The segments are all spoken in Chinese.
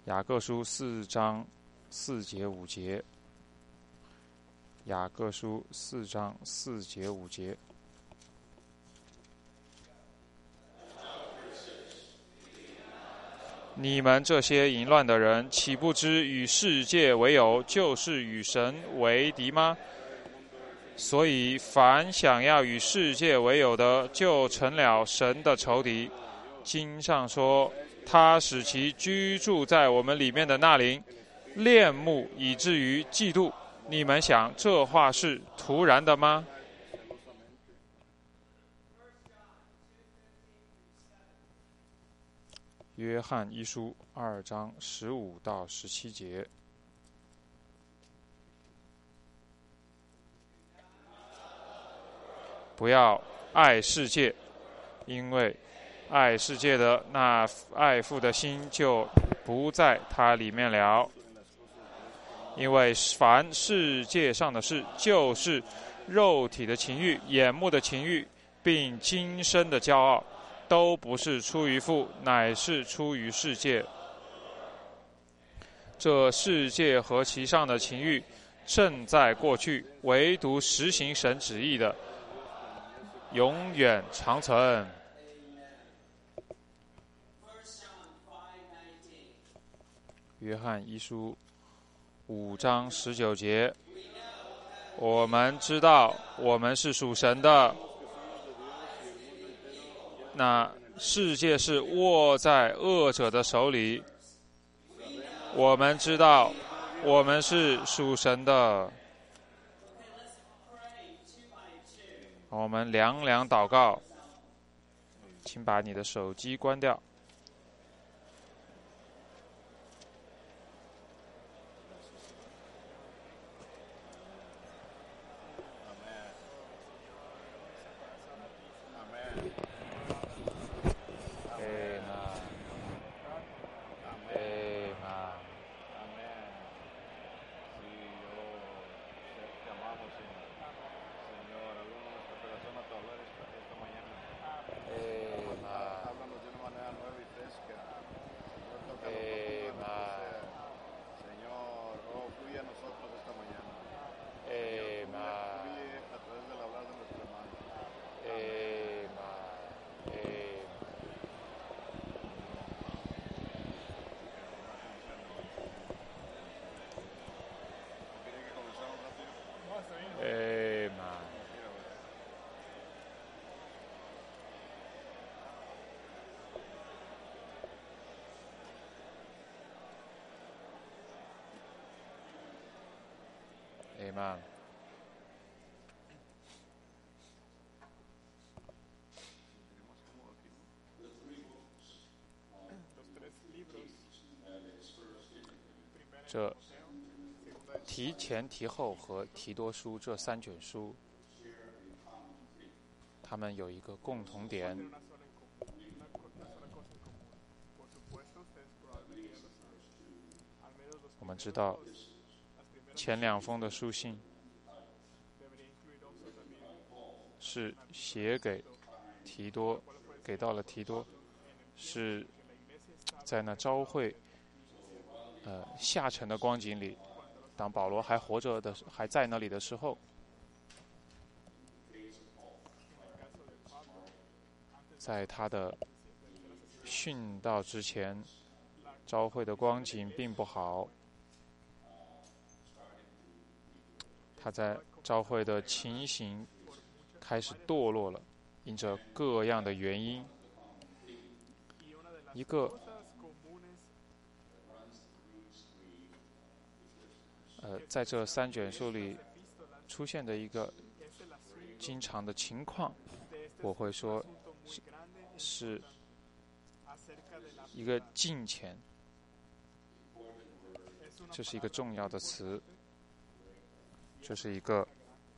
雅各书4章4节5节，雅各书4章4节5节。你们这些淫乱的人，岂不知与世界为友，就是与神为敌吗？所以凡想要与世界为友的，就成了神的仇敌。经上说，他使其居住在我们里面的那灵恋慕，以至于嫉妒。你们想这话是突然的吗？约翰一书2章15到17节。不要爱世界，因为爱世界的，那爱父的心就不在它里面了。因为凡世界上的事，就是肉体的情欲、眼目的情欲，并今生的骄傲，都不是出于父，乃是出于世界。这世界和其上的情欲正在过去，唯独实行神旨意的，永远长存。约翰一书5章19节，我们知道我们是属神的，那世界是握在恶者的手里。我们知道我们是属神的。我们两祷告，请把你的手机关掉。Amen。这提前、提后和提多书这3卷书，它们有一个共同点。我们知道前2封的书信是写给提多，给到了提多，是在那召会下沉的光景里，当保罗还活着的，还在那里的时候，在他的殉道之前，召会的光景并不好。他在召会的情形开始堕落了，因着各样的原因。一个在这3卷书里出现的一个经常的情况，我会说是一个敬虔，这是一个重要的词，这是一个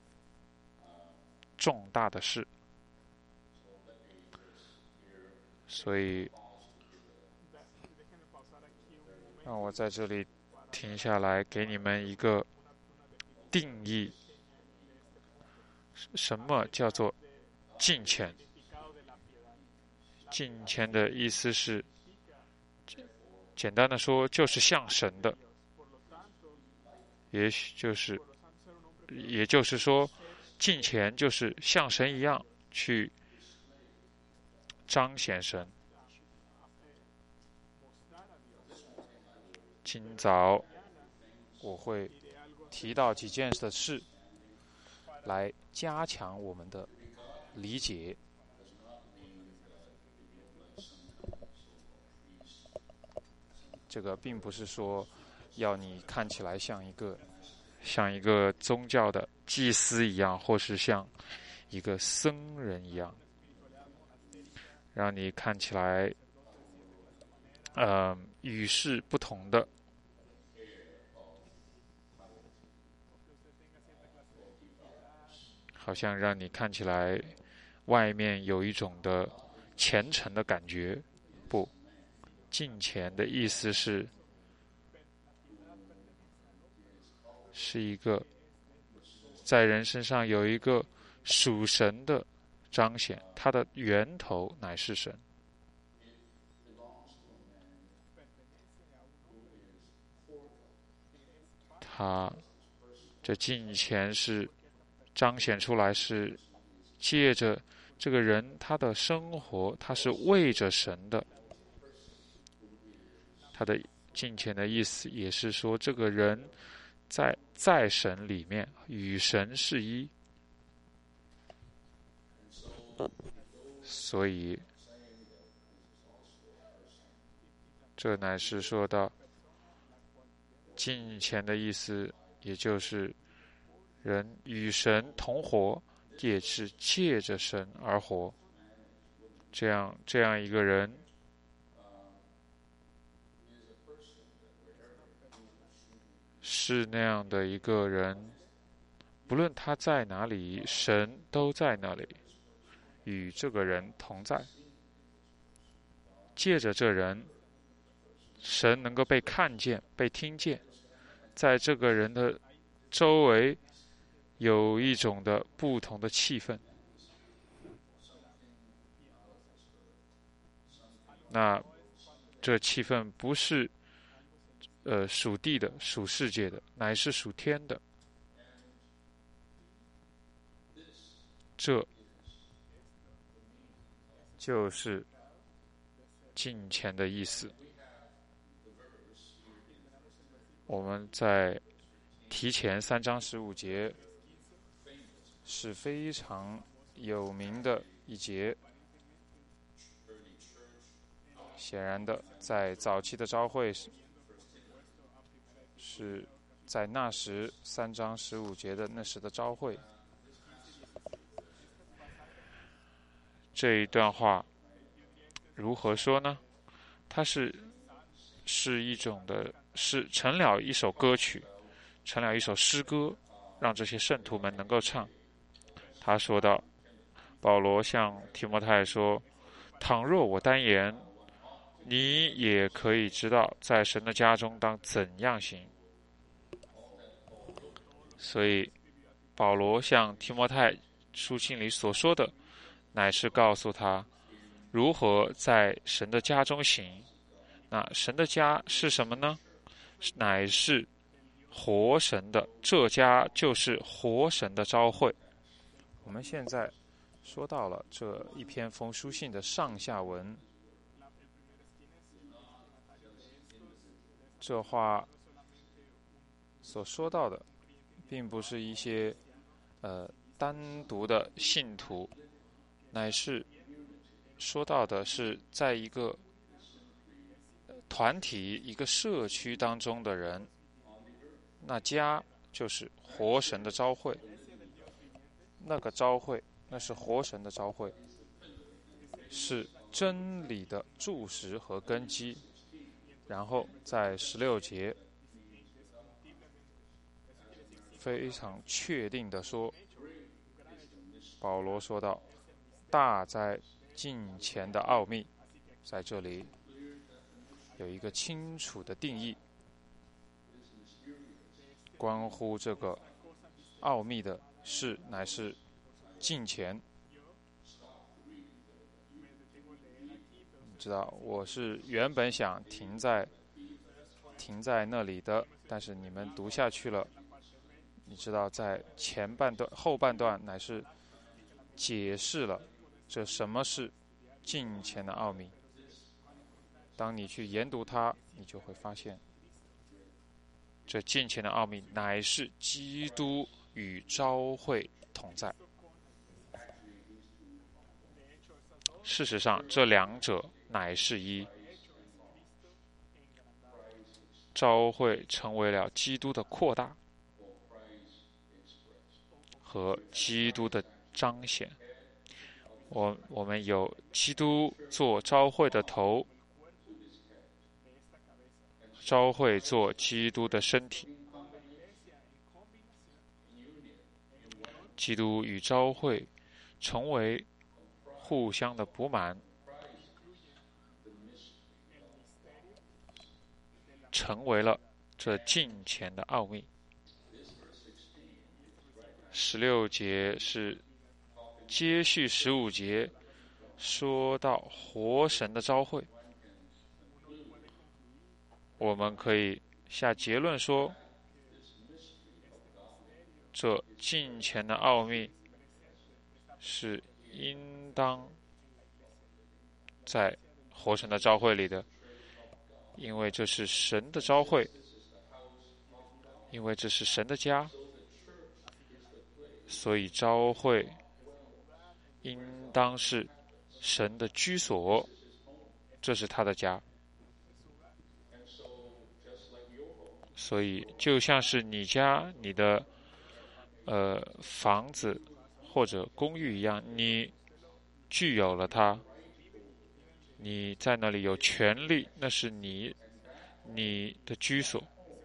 重大的事。所以让我在这里停下来，给你们一个定义：什么叫做敬虔？敬虔的意思是简单的说，就是像神的，也就是说，敬虔就是像神一样去彰显神。今早我会提到几件的事，来加强我们的理解。这个并不是说要你看起来像一个宗教的祭司一样，或是像一个僧人一样，让你看起来与世不同的。好像让你看起来外面有一种的虔诚的感觉。不，敬虔的意思是一个在人身上有一个属神的彰显，它的源头乃是神。它这敬虔是彰显出来，是借着这个人他的生活，他是为着神的。他的敬虔的意思也是说，这个人在神里面与神是一。所以这乃是说到敬虔的意思，也就是人与神同活，也是借着神而活。这样一个人，是那样的一个人，不论他在哪里，神都在那里，与这个人同在。借着这人，神能够被看见、被听见，在这个人的周围有一种的不同的气氛。那这气氛不是属地的、属世界的，乃是属天的。这就是敬虔的意思。我们在提前3章15节是非常有名的一节。显然的，在早期的召会是在那时3章15节的那时的召会。这一段话如何说呢？它是一种的，是成了一首歌曲，成了一首诗歌，让这些圣徒们能够唱。他说道：保罗向提摩太说，倘若我单言，你也可以知道在神的家中当怎样行。所以保罗向提摩太书信里所说的，乃是告诉他如何在神的家中行。那神的家是什么呢？乃是活神的，这家就是活神的召会。我们现在说到了这一篇封书信的上下文。这话所说到的并不是一些单独的信徒，乃是说到的是在一个团体、一个社区当中的人。那家就是活神的召会，那个召会那是活神的召会，是真理的柱石和根基。然后在16节非常确定的说，保罗说到大在敬虔的奥秘，在这里有一个清楚的定义，关乎这个奥秘的事乃是敬虔。你知道，我是原本想停在停在那里的，但是你们读下去了，你知道在前半段、后半段乃是解释了这什么是敬虔的奥秘。当你去研读它，你就会发现，这敬虔的奥秘乃是基督与召会同在。事实上，这两者乃是一。召会成为了基督的扩大和基督的彰显。我们有基督做召会的头，召会做基督的身体。基督与召会成为互相的补满，成为了这敬虔的奥秘。16节是接续15节说到活神的召会。我们可以下结论说，这敬虔的奥秘是应当在活神的召会里的，因为这是神的召会，因为这是神的家，所以召会应当是神的居所，这是他的家。所以就像是你家你的房子或者公寓一样，你具有了它，你在那里有权利，那是你的居所。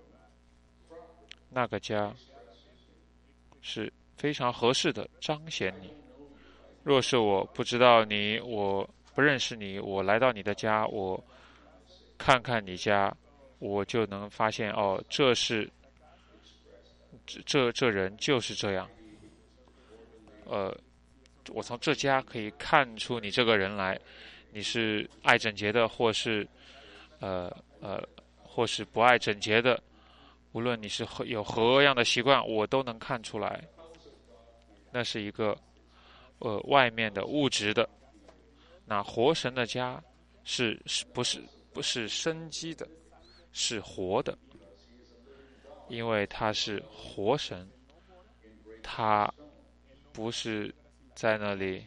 那个家是非常合适的彰显你。若是我不知道你，我不认识你，我来到你的家，我看看你家，我就能发现这是这人就是这样。我从这家可以看出你这个人来，你是爱整洁的，或是不爱整洁的，无论你是有何样的习惯，我都能看出来。那是一个外面的物质的。那活神的家不是生机的，是活的，因为他是活神，他不是在那里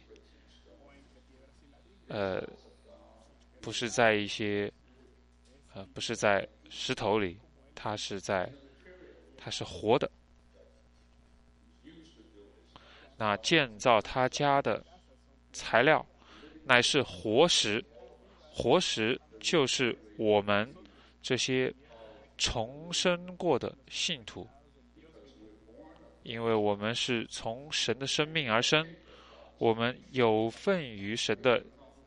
不是在一些不是在石头里，他是活的。那建造他家的材料乃是活石，活石就是我们这些重生过的信徒，因为我们是从神的生命而生，我们有份于神的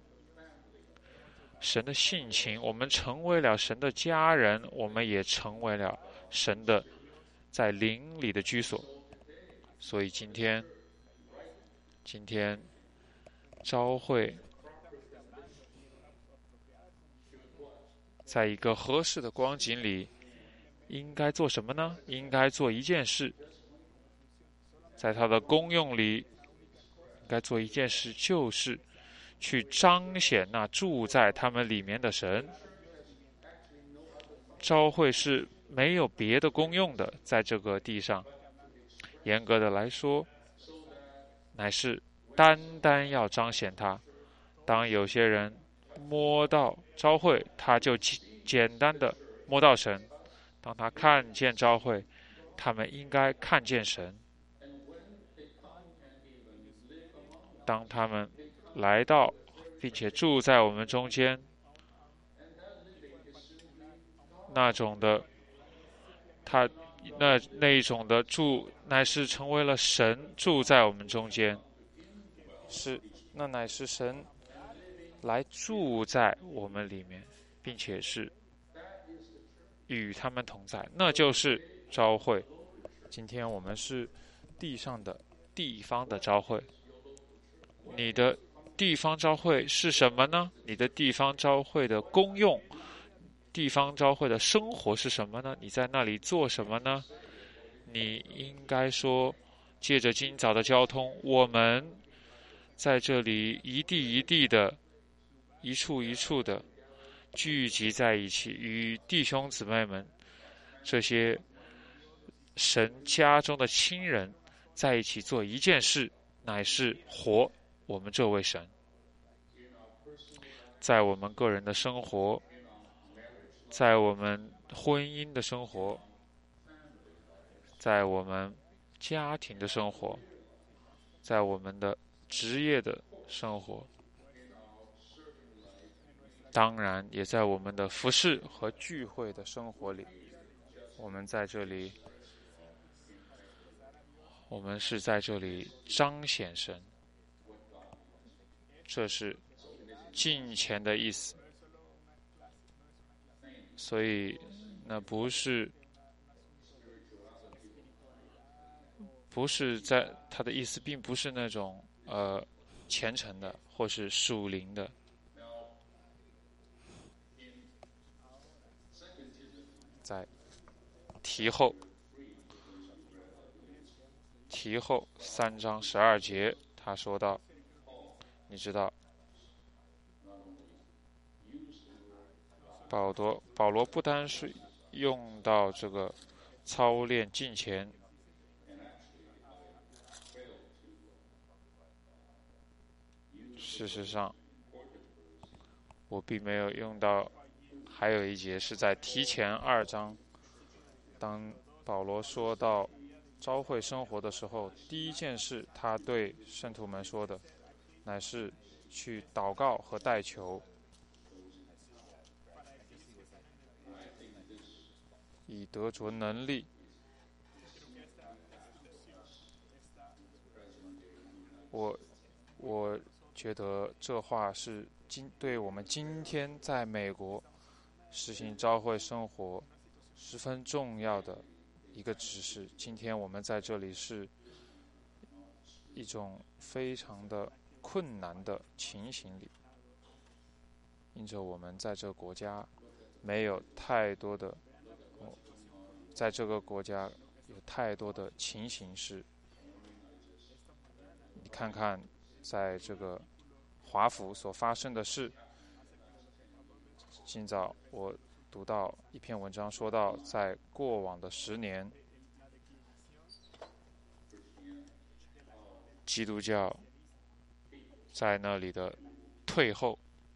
性情，我们成为了神的家人，我们也成为了神的在灵里的居所。所以今天召会在一个合适的光景里应该做什么呢？应该做一件事，在它的功用里应该做一件事，就是去彰显那住在他们里面的神。召会是没有别的功用的，在这个地上，严格的来说，乃是单要彰显它。当有些人摸到召会，他就简单的摸到神；当他看见召会，他们应该看见神。当他们来到并且住在我们中间，那种的那一种的住，乃是成为了神住在我们中间，那乃是神来住在我们里面，并且是与他们同在，那就是召会。今天我们是地方的召会，你的地方召会是什么呢？你的地方召会的功用地方教会的生活是什么呢？你在那里做什么呢？你应该说，借着今早的交通，我们在这里一地一地的、一处一处的聚集在一起，与弟兄姊妹们这些神家中的亲人在一起做一件事，乃是活我们这位神。在我们个人的生活，在我们婚姻的生活，在我们家庭的生活，在我们的职业的生活，当然也在我们的服饰和聚会的生活里。我们在这里，我们是在这里彰显神，这是敬虔的意思。所以，那不是在他的意思，并不是那种虔诚的或是属灵的。在提后3章12节，他说到，你知道，保罗不单是用到这个操练敬虔，事实上我并没有用到，还有一节是在提前2章，当保罗说到召会生活的时候，第一件事他对圣徒们说的乃是去祷告和代求，以得着能力。我觉得这话是对我们今天在美国实行召会生活十分重要的一个指示。今天我们在这里是一种非常的困难的情形里，因着我们在这个国家没有太多的，在这个国家有太多的情形是，你看看在这个华府所发生的事。今早我读到一篇文章，说到在过往的10年，基督教在那里的退后，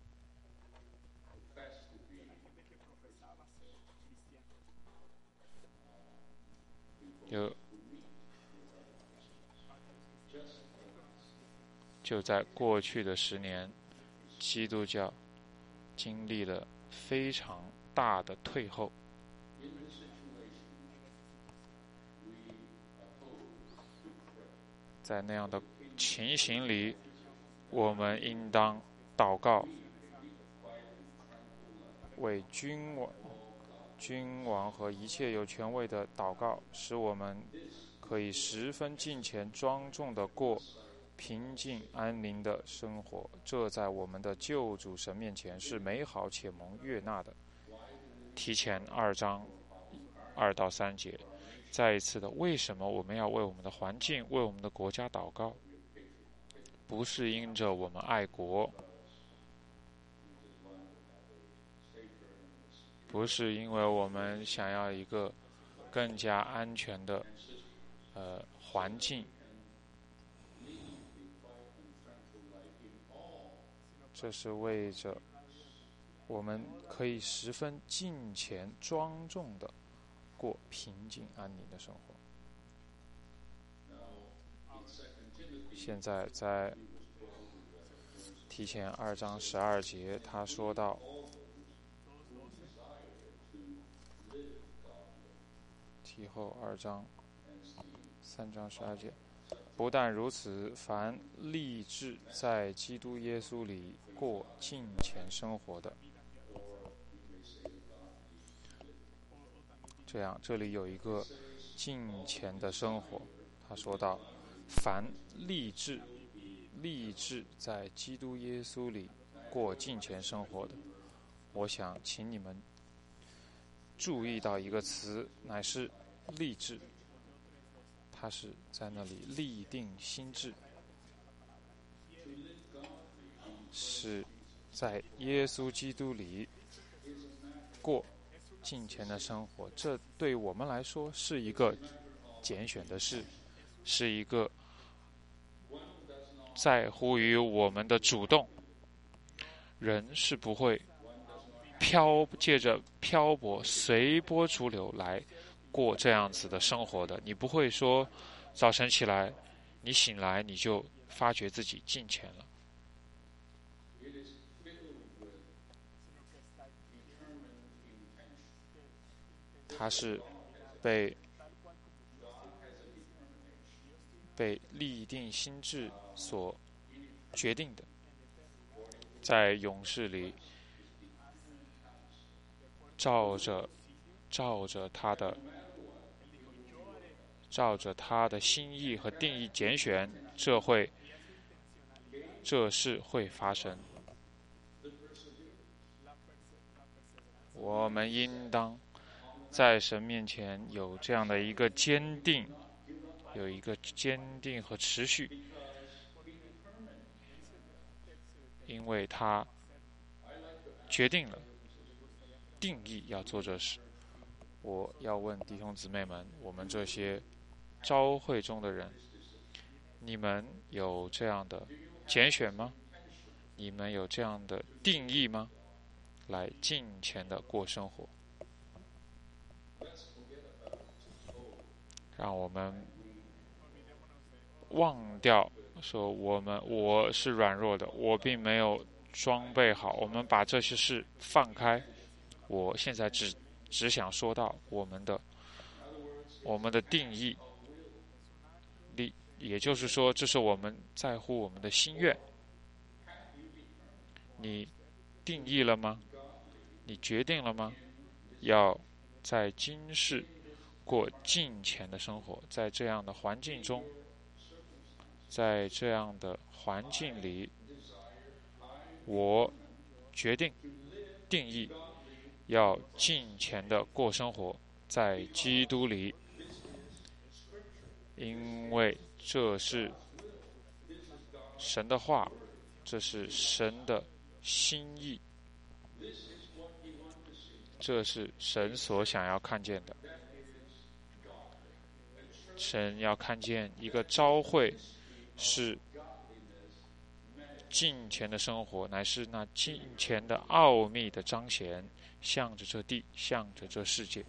就在过去的10年，基督教经历了非常大的退后。在那样的情形里，我们应当祷告，为君王和一切有权位的祷告，使我们可以十分敬虔庄重地过平静安宁的生活。这在我们的救主神面前是美好且蒙悦纳的。提前2章2到3节，再一次的，为什么我们要为我们的环境、为我们的国家祷告？不是因着我们爱国，不是因为我们想要一个更加安全的环境，这是为着我们可以十分敬虔庄重的过平静安宁的生活。现在在提前2章12节，他说到，提后2章3章12节，不但如此，凡立志在基督耶稣里过敬虔生活的，这样这里有一个敬虔的生活。他说到，凡立志在基督耶稣里过敬虔生活的，我想请你们注意到一个词，乃是立志。他是在那里立定心志，是在耶稣基督里过敬虔的生活。这对我们来说是一个拣选的事，是一个在乎于我们的主动。人是不会借着漂泊随波逐流来过这样子的生活的。你不会说早晨起来，你醒来你就发觉自己敬虔了。他是被立定心志所决定的。在勇士里照着他的心意和定义拣选，这事会发生。我们应当在神面前有这样的一个坚定，有一个坚定和持续，因为他决定了定义要做这事。我要问弟兄姊妹们，我们这些召会中的人，你们有这样的拣选吗？你们有这样的定义吗？来敬虔的过生活。让我们忘掉说我是软弱的，我并没有装备好。我们把这些事放开。我现在只想说到我们的定义，也就是说，这是我们在乎我们的心愿。你定义了吗？你决定了吗？要在今世过敬虔的生活。在这样的环境中，在这样的环境里，我决定定义要敬虔的过生活，在基督里，因为这是神的话，这是神的心意，这是神所想要看见的。神要看见一个召会是敬虔的生活，乃是那敬虔的奥秘的彰显，向着这地，向着这世界。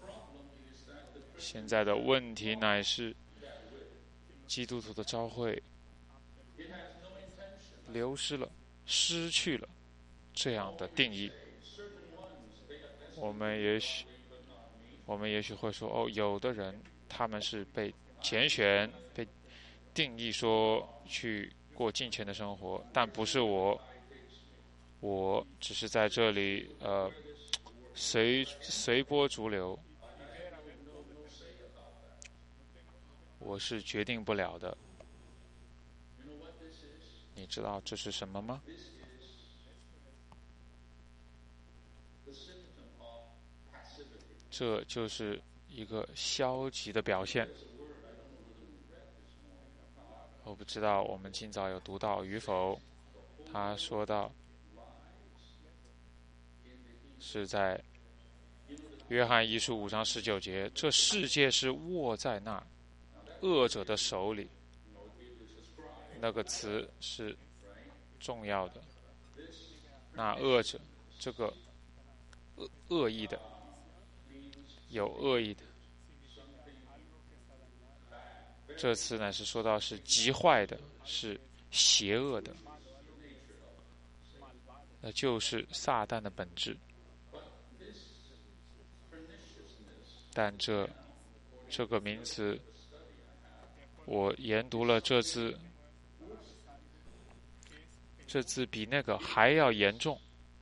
现在的问题乃是基督徒的召会流失了，失去了这样的定义。我们也许会说，有的人他们是被拣选，被定义说去过敬虔的生活，但不是我。我只是在这里随波逐流，我是决定不了的。你知道这是什么吗？这就是一个消极的表现。我不知道我们今早有读到与否。他说到是在约翰一书5章19节，这世界是握在那恶者的手里。那个词是重要的。那恶者，这个恶意的，有恶意的，这次呢是说到是极坏的，是邪恶的，那就是撒旦的本质。但这个名词，我研读了这字比那个还要严重。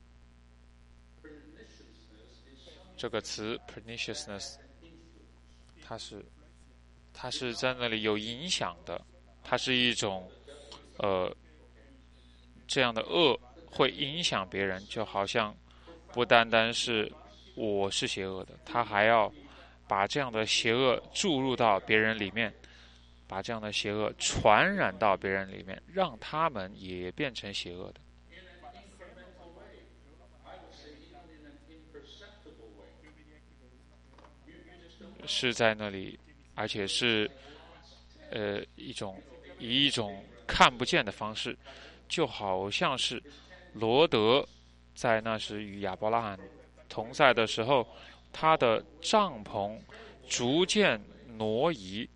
这个词 perniciousness， 它是在那里有影响的，它是一种这样的恶会影响别人，就好像不单单是我是邪恶的，他还要把这样的邪恶注入到别人里面，把这样的邪恶传染到别人里面，让他们也变成邪恶的。是在那里，而且是以一种看不见的方式，就好像是罗德在那时与亚伯拉罕同在的时候，他的帐篷逐渐挪移，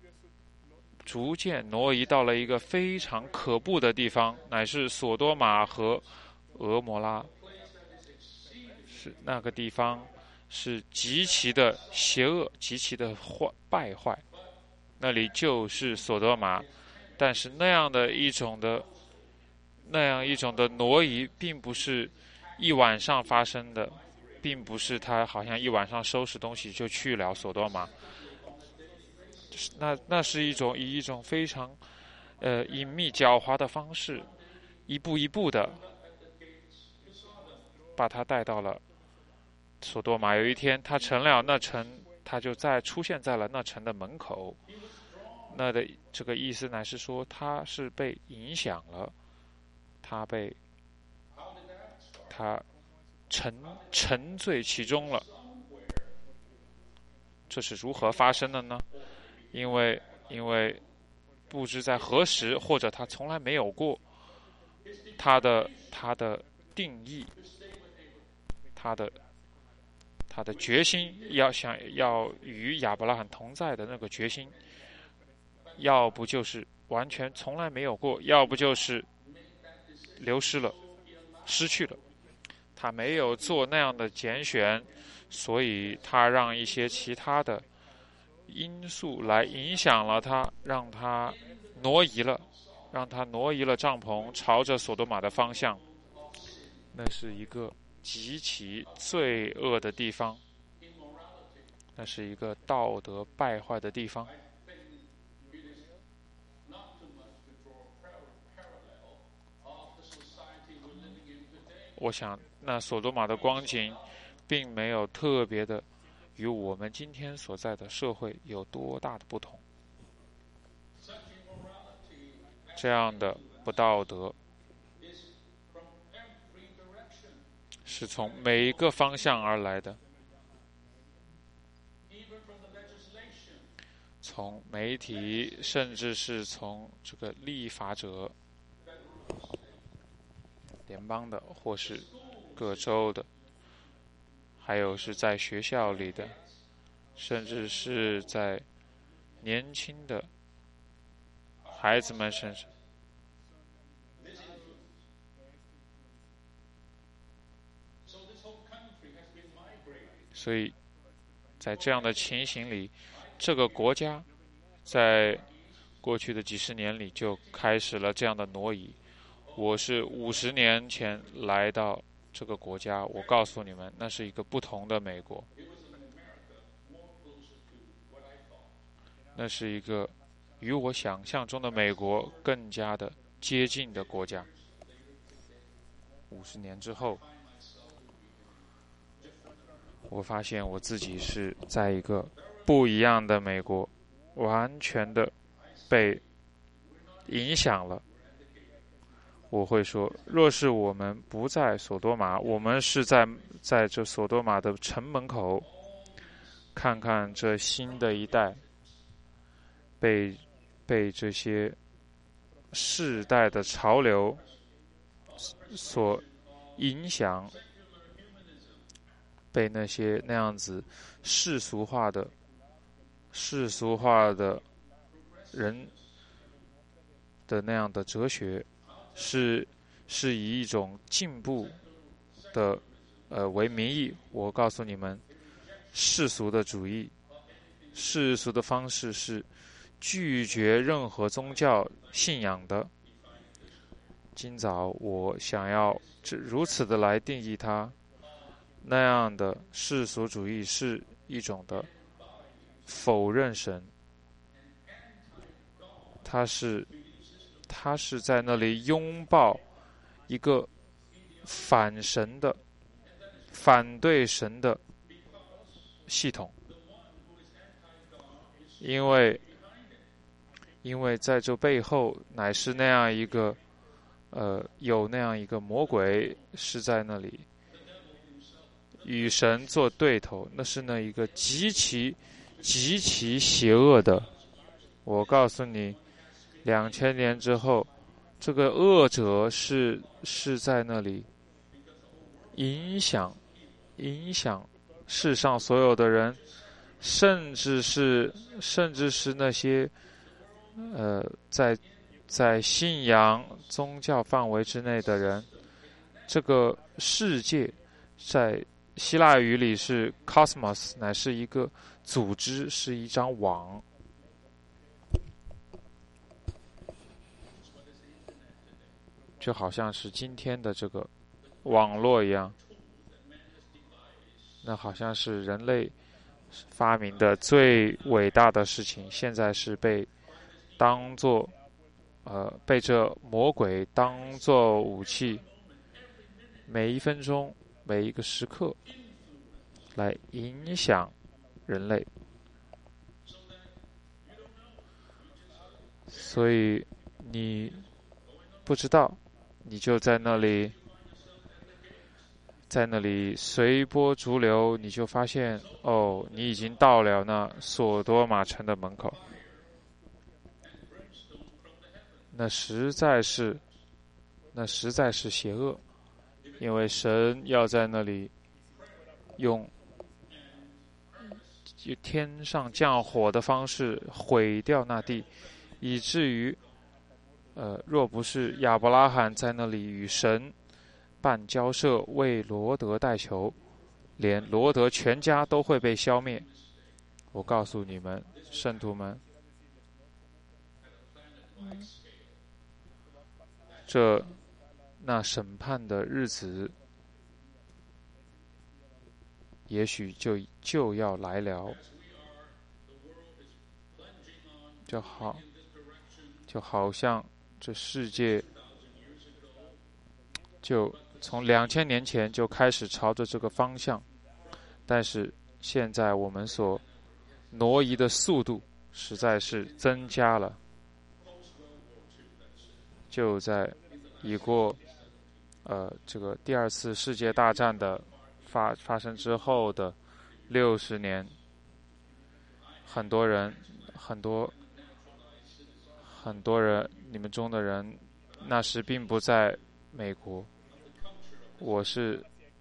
到了一个非常可怖的地方，乃是索多玛和俄摩拉。是那个地方是极其的邪恶，极其的败坏。那里就是索多玛，但是那样一种的挪移，并不是一晚上发生的，并不是他好像一晚上收拾东西就去了索多玛。那是以一种非常隐秘狡猾的方式，一步一步的把他带到了索多玛。有一天他成了那城，他就出现在了那城的门口。那的这个意思乃是说他是被影响了，他沉醉其中了。这是如何发生的呢？因为不知在何时，或者他从来没有过他的定义，他的决心，要与亚伯拉罕同在的那个决心，要不就是完全从来没有过，要不就是流失了，失去了。他没有做那样的拣选，所以他让一些其他的因素来影响了他，让他挪移了帐篷，朝着索多玛的方向。那是一个极其罪恶的地方，那是一个道德败坏的地方。我想那索多玛的光景并没有特别的与我们今天所在的社会有多大的不同。这样的不道德是从每一个方向而来的，从媒体，甚至是从这个立法者，联邦的或是各州的，还有是在学校里的，甚至是在年轻的孩子们身上。所以在这样的情形里，这个国家在过去的几十年里就开始了这样的挪移。我是50年前来到这个国家，我告诉你们，那是一个不同的美国，那是一个与我想象中的美国更加的接近的国家。50年之后，我发现我自己是在一个不一样的美国，完全的被影响了。我会说，若是我们不在索多玛，我们是在这索多玛的城门口，看看这新的一代被这些世代的潮流所影响，被那样子世俗化的人的那样的哲学，是以一种进步的为名义。我告诉你们，世俗的主义，世俗的方式是拒绝任何宗教信仰的。今早我想要如此的来定义它，那样的世俗主义是一种的否认神，他是在那里拥抱一个反对神的系统，因为在这背后乃是那样一个有那样一个魔鬼是在那里与神做对头，那是那一个极其邪恶的。我告诉你，2000年之后，这个恶者是在那里影响世上所有的人，甚至是那些在信仰宗教范围之内的人。这个世界在希腊语里是 cosmos， 乃是一个组织，是一张网，就好像是今天的这个网络一样。那好像是人类发明的最伟大的事情，现在是被当作被这魔鬼当作武器，每一分钟每一个时刻来影响人类。所以你不知道，你就在那里随波逐流，你就发现你已经到了那索多玛城的门口。那实在是邪恶，因为神要在那里用天上降火的方式毁掉那地，以至于若不是亚伯拉罕在那里与神办交涉，为罗德代求，连罗德全家都会被消灭。我告诉你们，圣徒们，那审判的日子也许就要来了，就好像这世界就从2000年前就开始朝着这个方向，但是现在我们所挪移的速度实在是增加了。就在已过这个第二次世界大战的发生之后的60年，很多人，你们中的人，那时并不在美国。我是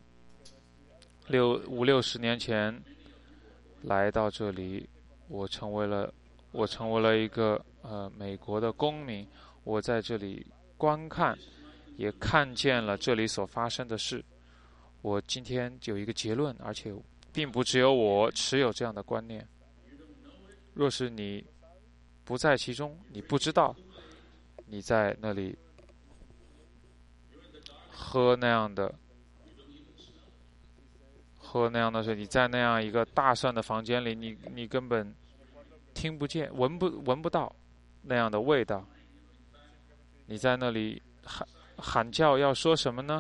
50-60年前来到这里，我成为了一个美国的公民。我在这里观看，也看见了这里所发生的事。我今天有一个结论，而且并不只有我持有这样的观念。若是你不在其中，你不知道，你在那里喝那样的水，你在那样一个大蒜的房间里，你根本听不见、闻不到那样的味道。你在那里喊叫要说什么呢？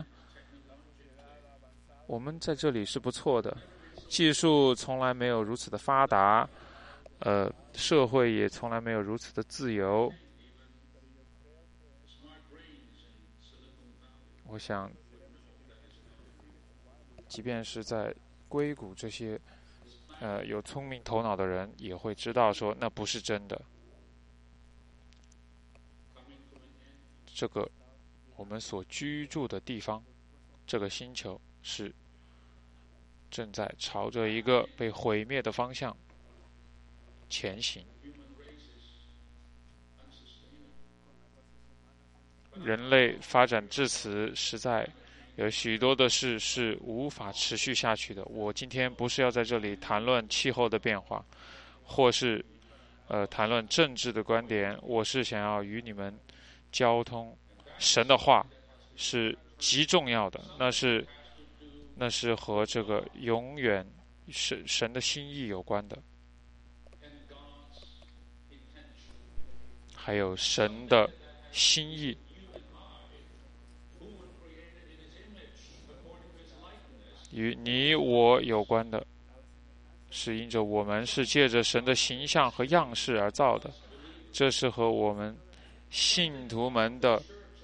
我们在这里是不错的，技术从来没有如此的发达，社会也从来没有如此的自由。我想，即便是在硅谷这些有聪明头脑的人，也会知道说那不是真的。这个我们所居住的地方，这个星球是正在朝着一个被毁灭的方向前行。人类发展至此，实在有许多的事是无法持续下去的。我今天不是要在这里谈论气候的变化，或是谈论政治的观点，我是想要与你们交通神的话是极重要的，那是和这个永远神的心意有关的，还有神的心意与你我有关的。 是因着我们是借着神的形象和样式而造的，这是和我们信徒们的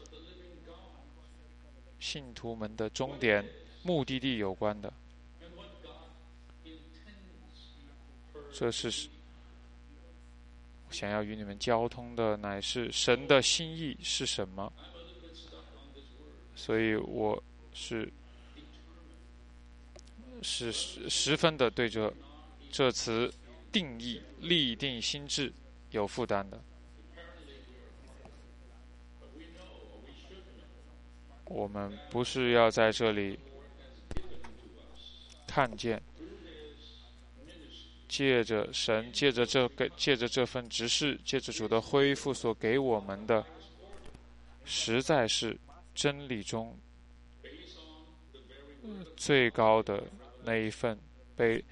终点目的地有关的。这是想要与你们交通的，乃是神的心意是什么。所以我是十分的对着这词定义、立定心志有负担的。我们不是要在这里看见，借着神，借着这份职事，借着主的恢复所给我们的，实在是真理中最高的那一份，被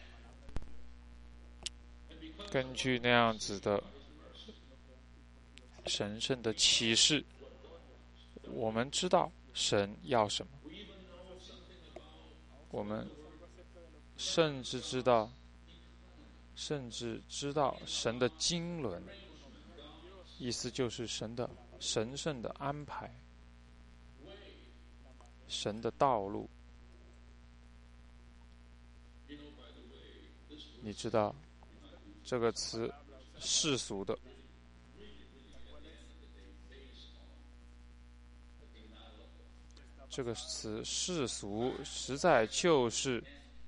根据那样子的神圣的启示，我们知道神要什么，我们甚至知道神的经纶，意思就是神的神圣的安排，神的道路。你知道这个词世俗的，这个词世俗实在就是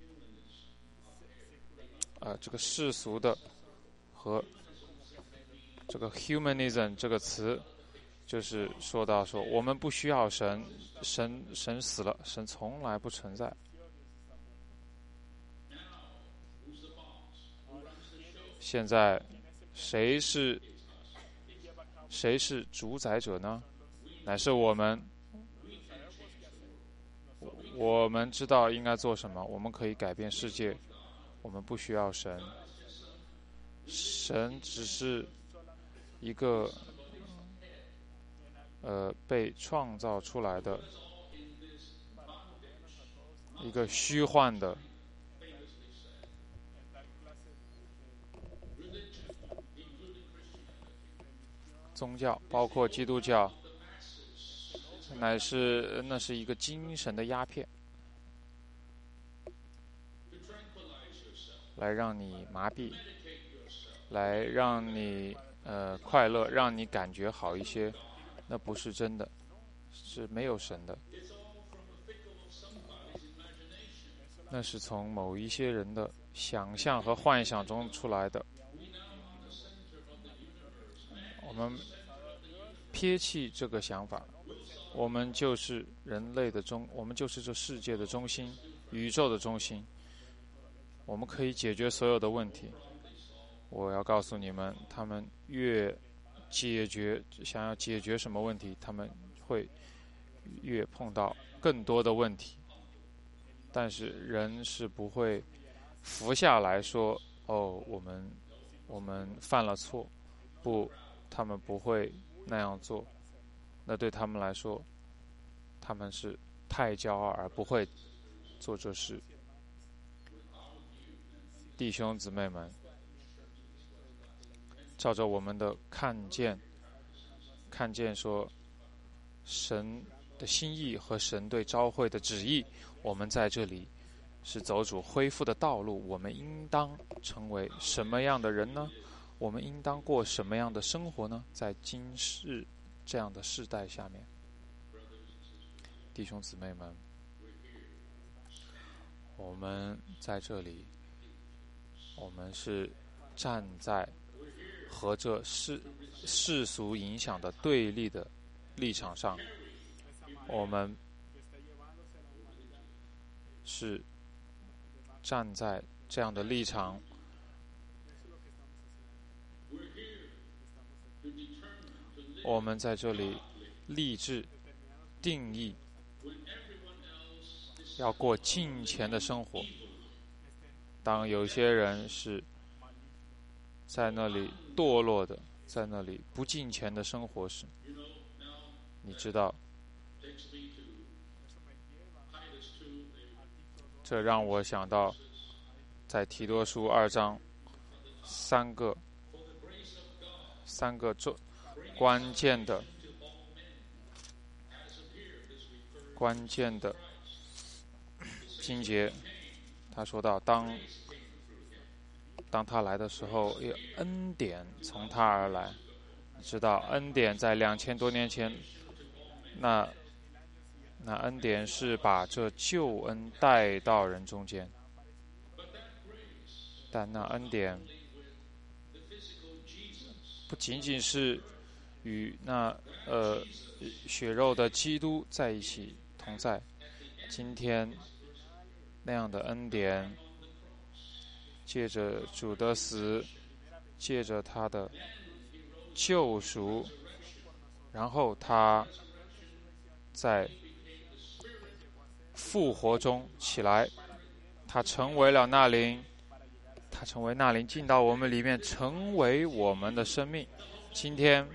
这个世俗的和这个 humanism 这个词，就是说到说我们不需要神死了，神从来不存在。现在谁是主宰者呢？乃是我们。我们知道应该做什么，我们可以改变世界，我们不需要神。神只是一个被创造出来的一个虚幻的宗教，包括基督教，那是一个精神的鸦片，来让你麻痹，来让你快乐，让你感觉好一些。那不是真的，是没有神的，那是从某一些人的想象和幻想中出来的。我们撇弃这个想法，我们就是人类的我们就是这世界的中心，宇宙的中心，我们可以解决所有的问题。我要告诉你们，他们越想要解决什么问题，他们会越碰到更多的问题。但是人是不会服下来说，我们犯了错，不，他们不会那样做。那对他们来说，他们是太骄傲而不会做这事。弟兄姊妹们，照着我们的看见说神的心意和神对召会的旨意，我们在这里是走主恢复的道路。我们应当成为什么样的人呢？我们应当过什么样的生活呢？在今世这样的世代下面，弟兄姊妹们，我们在这里，我们是站在和这世俗影响的对立的立场上，我们是站在这样的立场，我们在这里立志定义要过敬虔的生活。当有些人是在那里堕落的，在那里不敬虔的生活时，你知道，这让我想到在提多书2章三个关键的经节，他说到，当他来的时候，有恩典从他而来。知道恩典在2000多年前，那恩典是把这救恩带到人中间，但那恩典不仅仅是与那血肉的基督在一起同在。今天那样的恩典，借着主的死，借着他的救赎，然后他在复活中起来，他成为了那灵，进到我们里面，成为我们的生命。今天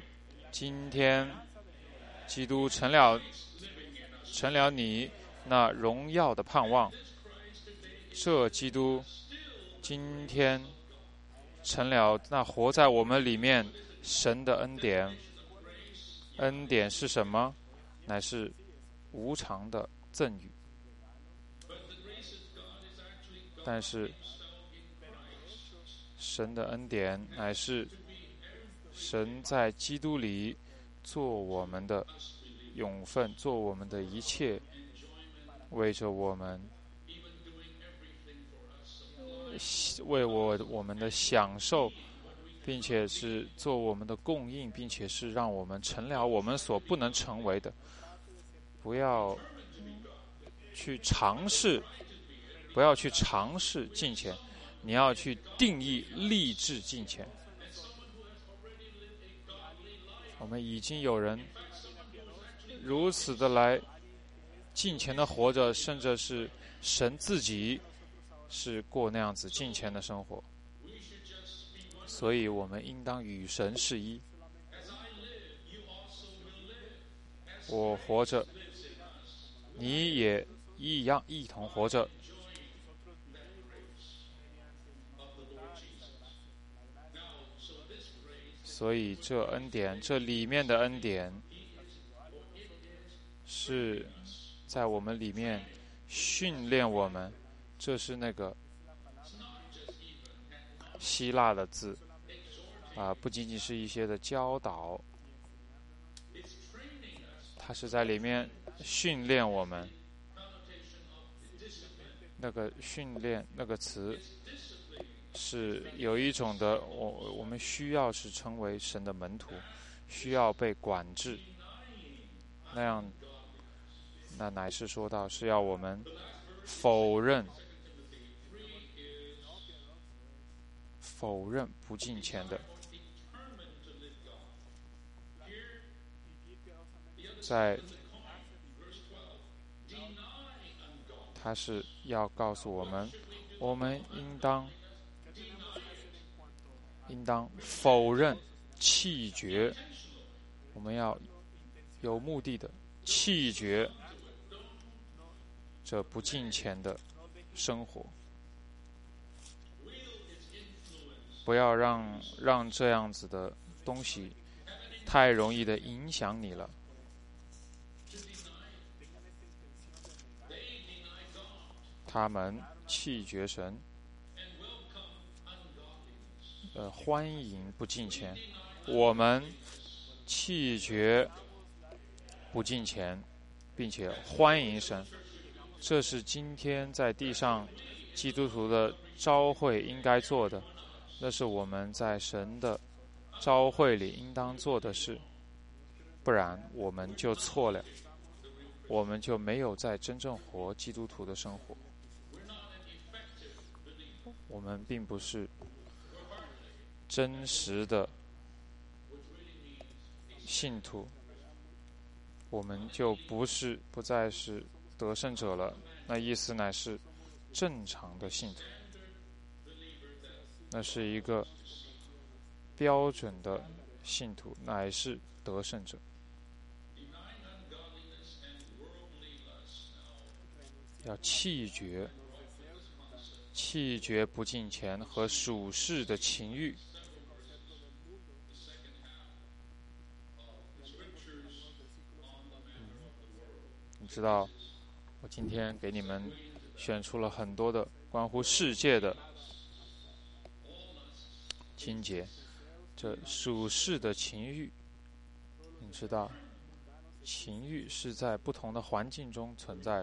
基督成了你那荣耀的盼望，这基督今天成了那活在我们里面神的恩典。恩典是什么？乃是无偿的赠与。但是神的恩典乃是神在基督里做我们的永分，做我们的一切，为着我们，为我们的享受，并且是做我们的供应，并且是让我们成了我们所不能成为的。不要去尝试金钱，你要去定义立志金钱。我们已经有人如此的来金钱的活着，甚至是神自己是过那样子金钱的生活。所以我们应当与神是一。我活着，你也一样一同活着。所以这恩典，这里面的恩典，是在我们里面训练我们。这是那个希腊的字不仅仅是一些的教导，它是在里面训练我们。那个训练那个词是有一种的，我们需要是成为神的门徒，需要被管制，那样，那乃是说到是要我们否认不敬虔的。他是要告诉我们，我们应当否认弃绝，我们要有目的的弃绝这不敬虔的生活，不要让这样子的东西太容易的影响你了。他们弃绝神，欢迎不敬虔。我们弃绝不敬虔，并且欢迎神。这是今天在地上基督徒的召会应该做的，那是我们在神的召会里应当做的事，不然我们就错了，我们就没有在真正活基督徒的生活。我们并不是真实的信徒，我们就不再是得胜者了。那意思乃是正常的信徒，那是一个标准的信徒，乃是得胜者。要弃绝气绝不敬虔和属世的情欲。你知道，我今天给你们选出了很多的关乎世界的经节，这属世的情欲，你知道，情欲是在不同的环境中存在的。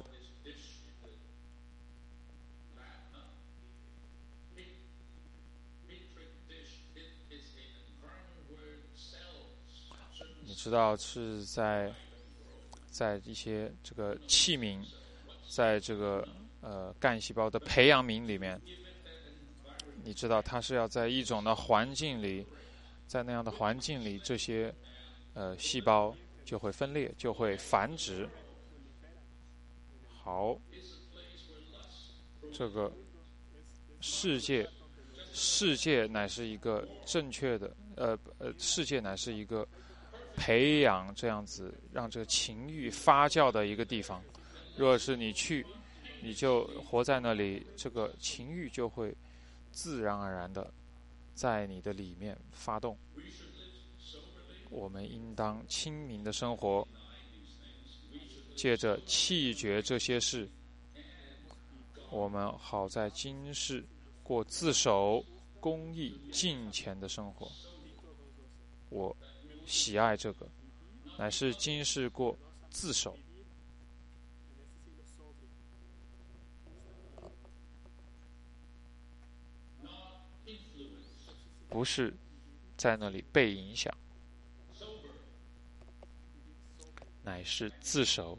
你知道是在一些这个器皿，在这个干细胞的培养皿里面，你知道它是要在一种的环境里，在那样的环境里，这些细胞就会分裂，就会繁殖。好，这个世界乃是一个正确的世界乃是一个培养这样子让这个情欲发酵的一个地方。若是你去，你就活在那里，这个情欲就会自然而然的在你的里面发动。我们应当清明的生活，借着弃绝这些事，我们好在今世过自守、公义、敬虔的生活。我喜爱这个，乃是今世过自守，不是在那里被影响，乃是自守。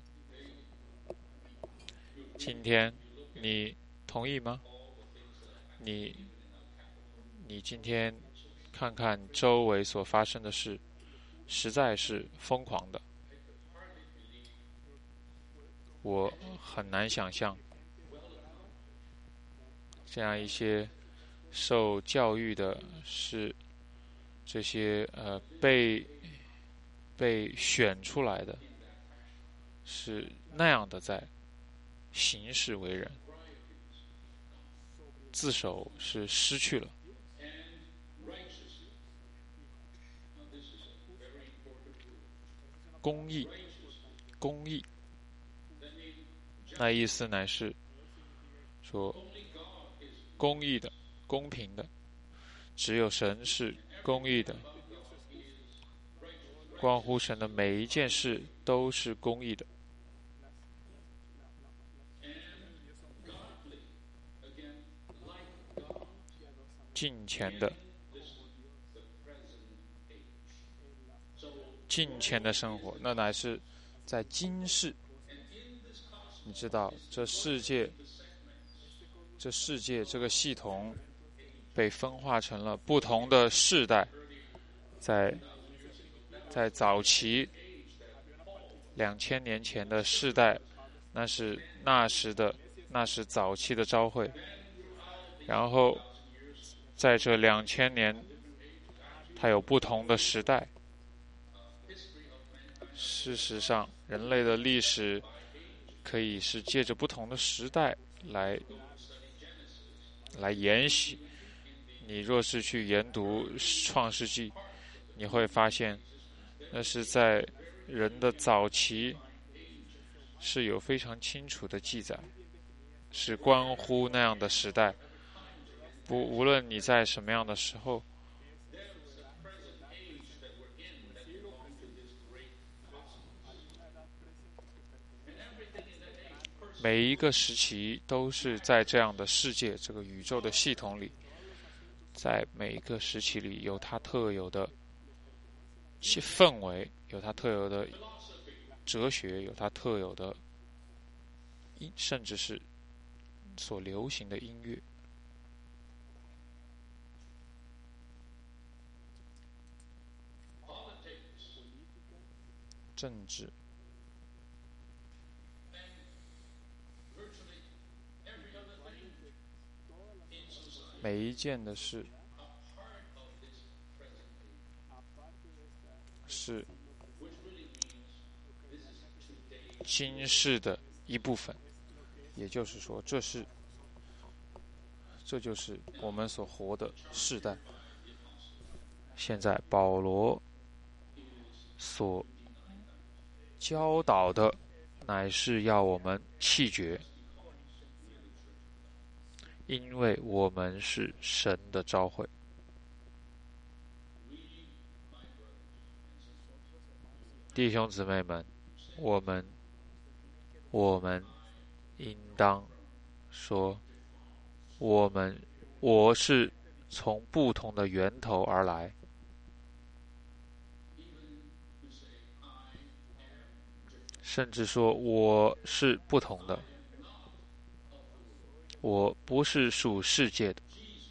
今天你同意吗？你今天看看周围所发生的事，实在是疯狂的。我很难想象这样一些受教育的是这些被选出来的，是那样的在行事为人。自守是失去了。公义，那意思乃是说公义的、公平的，只有神是公义的，关乎神的每一件事都是公义的。敬虔的生活，那乃是在今世。你知道，这世界这个系统被分化成了不同的世代，在早期2000年前的世代，那是早期的召会，然后在这2000年，它有不同的时代。事实上，人类的历史可以是借着不同的时代来沿袭。你若是去研读创世纪，你会发现那是在人的早期是有非常清楚的记载，是关乎那样的时代。无论你在什么样的时候，每一个时期都是在这样的世界、这个宇宙的系统里，在每一个时期里有它特有的氛围，有它特有的哲学，有它特有的甚至是所流行的音乐。政治，每一件的事是今世的一部分，也就是说，这是这就是我们所活的世代。现在保罗所教导的乃是要我们弃绝，因为我们是神的召会。弟兄姊妹们，我们应当说，我是从不同的源头而来。甚至说我是不同的，我不是属世界的，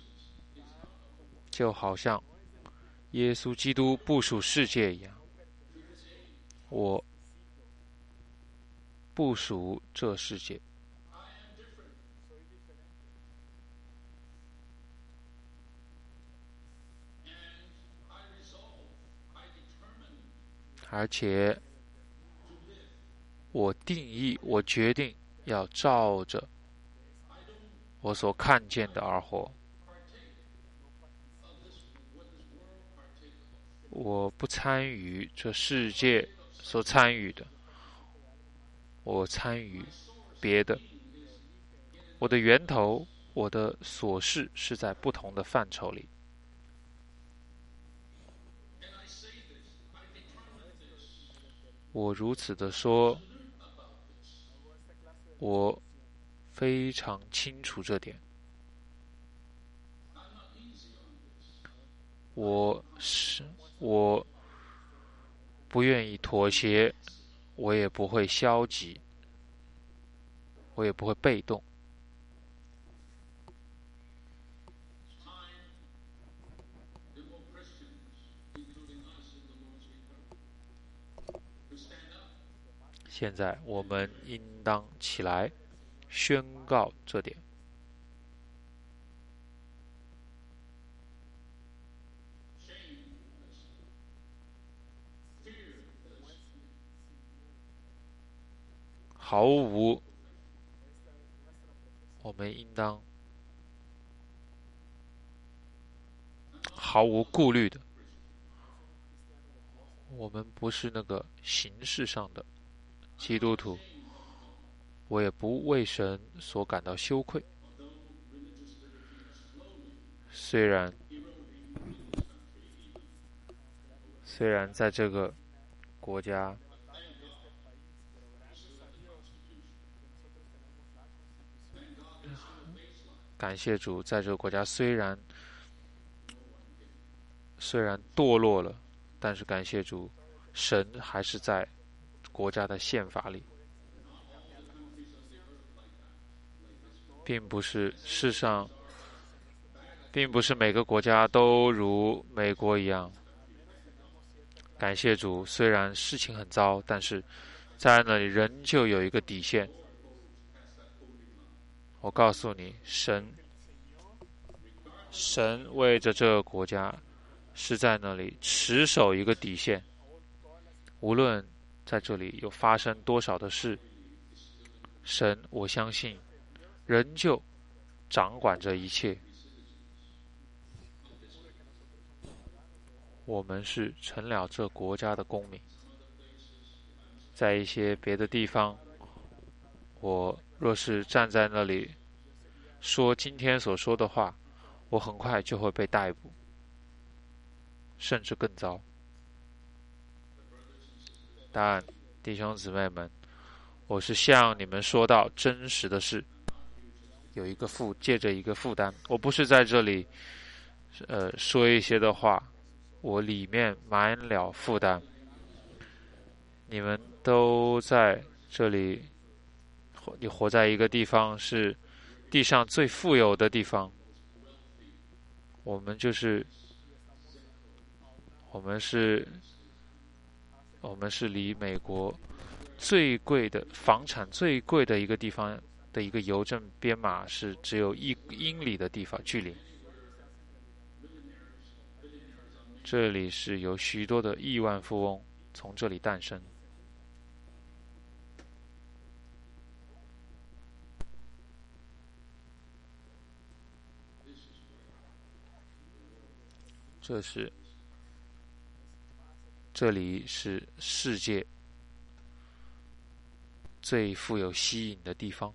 就好像耶稣基督不属世界一样，我不属这世界。而且我决定要照着我所看见的而活。我不参与这世界所参与的，我参与别的。我的源头，我的所事是在不同的范畴里。我如此的说，我非常清楚这点。我不愿意妥协，我也不会消极，我也不会被动。现在我们应当起来宣告这点。我们应当毫无顾虑的。我们不是那个形式上的基督徒，我也不为神所感到羞愧。虽然在这个国家，感谢主，在这个国家虽然堕落了，但是感谢主，神还是在国家的宪法里，并不是每个国家都如美国一样。感谢主，虽然事情很糟，但是在那里仍旧有一个底线。我告诉你，神为着这个国家是在那里持守一个底线，无论在这里有发生多少的事，神我相信仍旧掌管着一切。我们是成了这国家的公民。在一些别的地方，我若是站在那里说今天所说的话，我很快就会被逮捕，甚至更糟。但弟兄姊妹们，我是向你们说到真实的事，借着一个负担。我不是在这里说一些的话，我里面满了负担。你们都在这里，你活在一个地方是地上最富有的地方。我们是离美国最贵的房产最贵的一个地方的一个邮政编码是只有1英里的地方距离。这里是有许多的亿万富翁从这里诞生。 这里是世界最富有吸引的地方。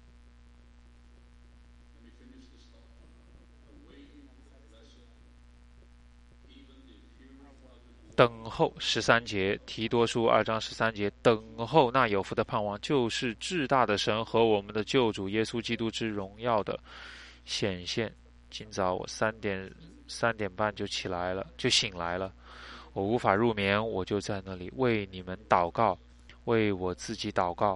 等候13节，提多书2章13节，等候那有福的盼望，就是至大的神和我们的救主耶稣基督之荣耀的显现。今早我3点半就起来了，就醒来了。我无法入眠，我就在那里为你们祷告，为我自己祷告。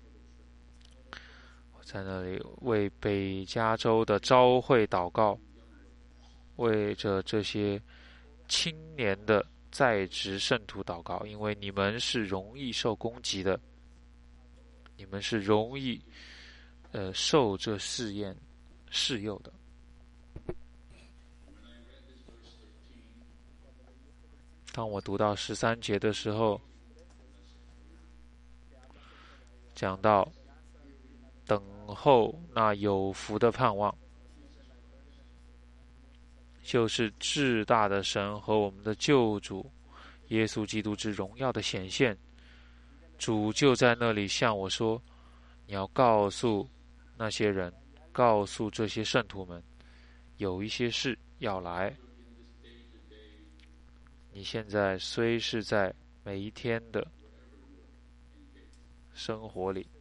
我在那里为北加州的召会祷告，为着这些青年的在职圣徒祷告，因为你们是容易受攻击的，你们是容易受这试验试诱的。当我读到13节的时候，讲到等候那有福的盼望，就是至大的神和我们的救主耶稣基督之荣耀的显现。主就在那里向我说，你要告诉那些人，告诉这些圣徒们，有一些事要来。你现在虽是在每一天的生活里，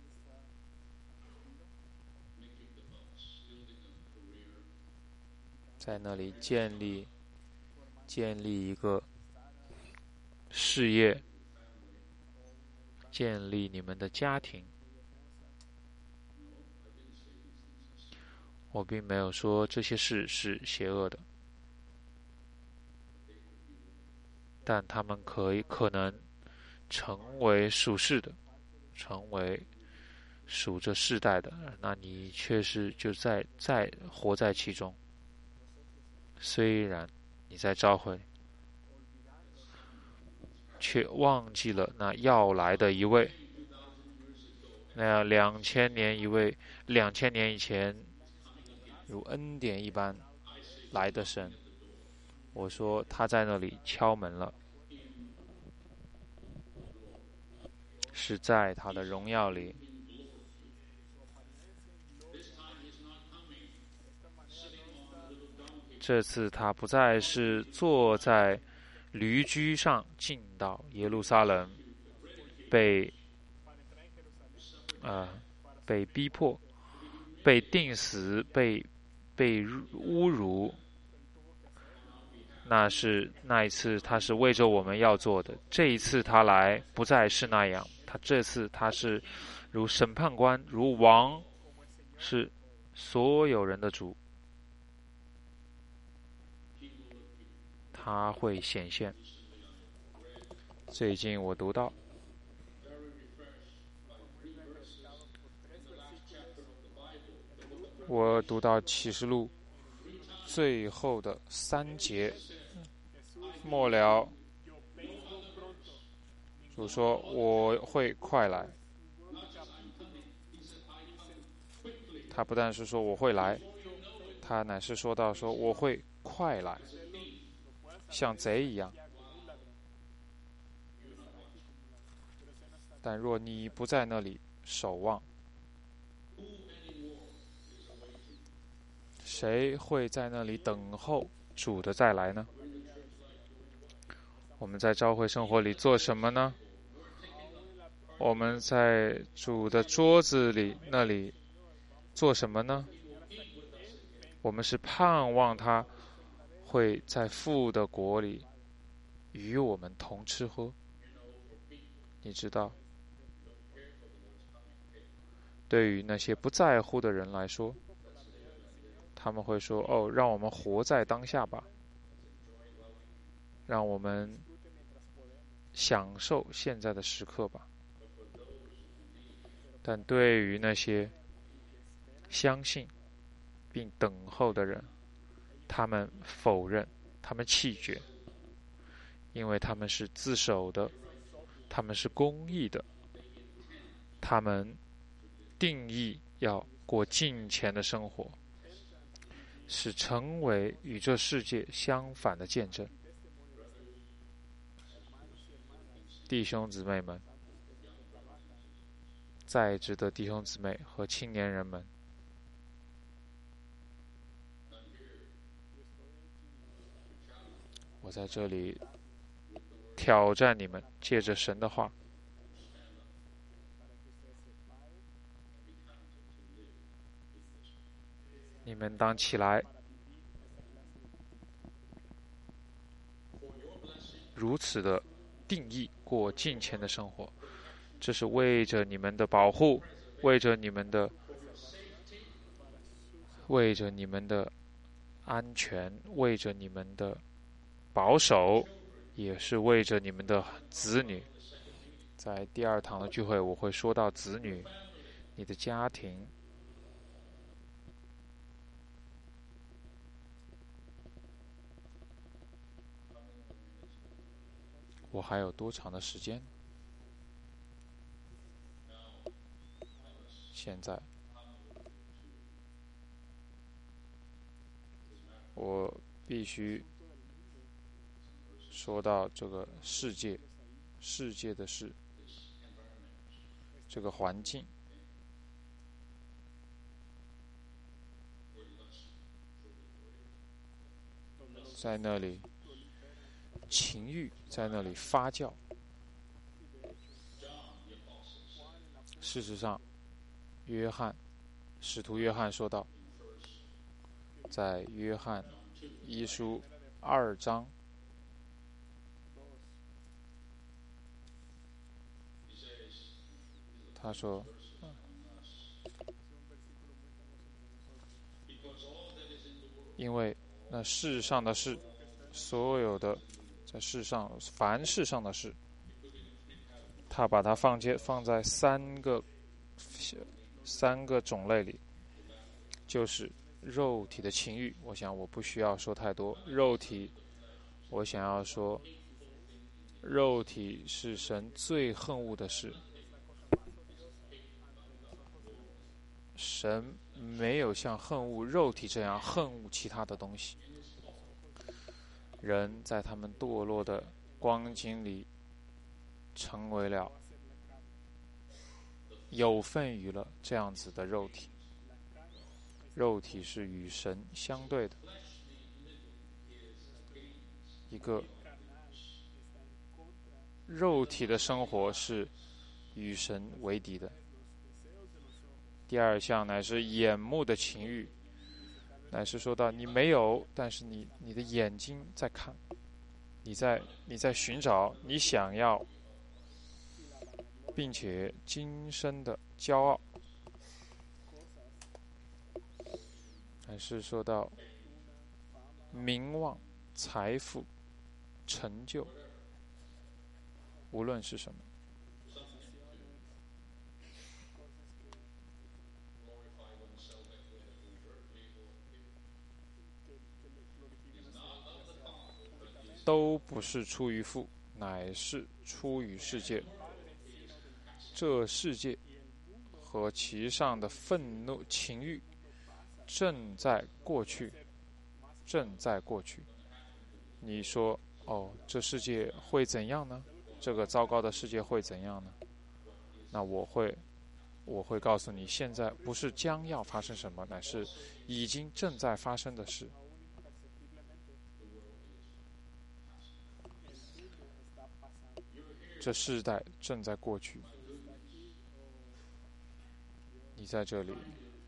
在那里建立一个事业，建立你们的家庭。我并没有说这些事是邪恶的，但他们可能成为属世的，成为属这世代的，那你却是就在活在其中。虽然你在召会，却忘记了那要来的一位，那2000年以前如恩典一般来的神。我说他在那里敲门了，是在他的荣耀里。这次他不再是坐在驴驹上进到耶路撒冷，被逼迫，被钉死，被侮辱。那一次他是为着我们要做的。这一次他来不再是那样，这次他是如审判官，如王，是所有人的主。他会显现。最近我读到启示录最后的3节末了，主说我会快来。他不但是说我会来，他乃是说到说我会快来，像贼一样。但若你不在那里守望，谁会在那里等候主的再来呢？我们在教会生活里做什么呢？我们在主的桌子里那里做什么呢？我们是盼望他会在父的国里与我们同吃喝。你知道，对于那些不在乎的人来说，他们会说，让我们活在当下吧，让我们享受现在的时刻吧。但对于那些相信并等候的人，他们否认，他们弃绝，因为他们是自守的，他们是公义的，他们定义要过敬虔的生活。 是成为与这世界相反的见证。弟兄姊妹们，在职的弟兄姊妹和青年人们，我在这里挑战你们，借着神的话，你们当起来，如此的定义过敬虔的生活。这是为着你们的保护，为着你们的安全，为着你们的保守，也是为着你们的子女。在第二堂的聚会，我会说到子女，你的家庭。我还有多长的时间？现在，我必须说到这个世界的事，这个环境，在那里，情欲在那里发酵。事实上，使徒约翰说道，在约翰一书2章，他说，因为那世上的事，所有的在世上凡世上的事，他把它放在三个种类里，就是肉体的情欲。我想我不需要说太多。肉体，我想要说，肉体是神最恨恶的事。神没有像恨恶肉体这样恨恶其他的东西。人在他们堕落的光景里，成为了有份于了这样子的肉体。肉体是与神相对的，一个肉体的生活是与神为敌的。第二项乃是眼目的情欲，乃是说到你没有，但是你的眼睛在看，你在寻找，你想要，并且今生的骄傲，乃是说到名望、财富、成就，无论是什么。都不是出于父，乃是出于世界。这世界和其上的愤怒、情欲，正在过去。你说，哦，这世界会怎样呢？这个糟糕的世界会怎样呢？那我会告诉你，现在不是将要发生什么，乃是已经正在发生的事。这世代正在过去，你在这里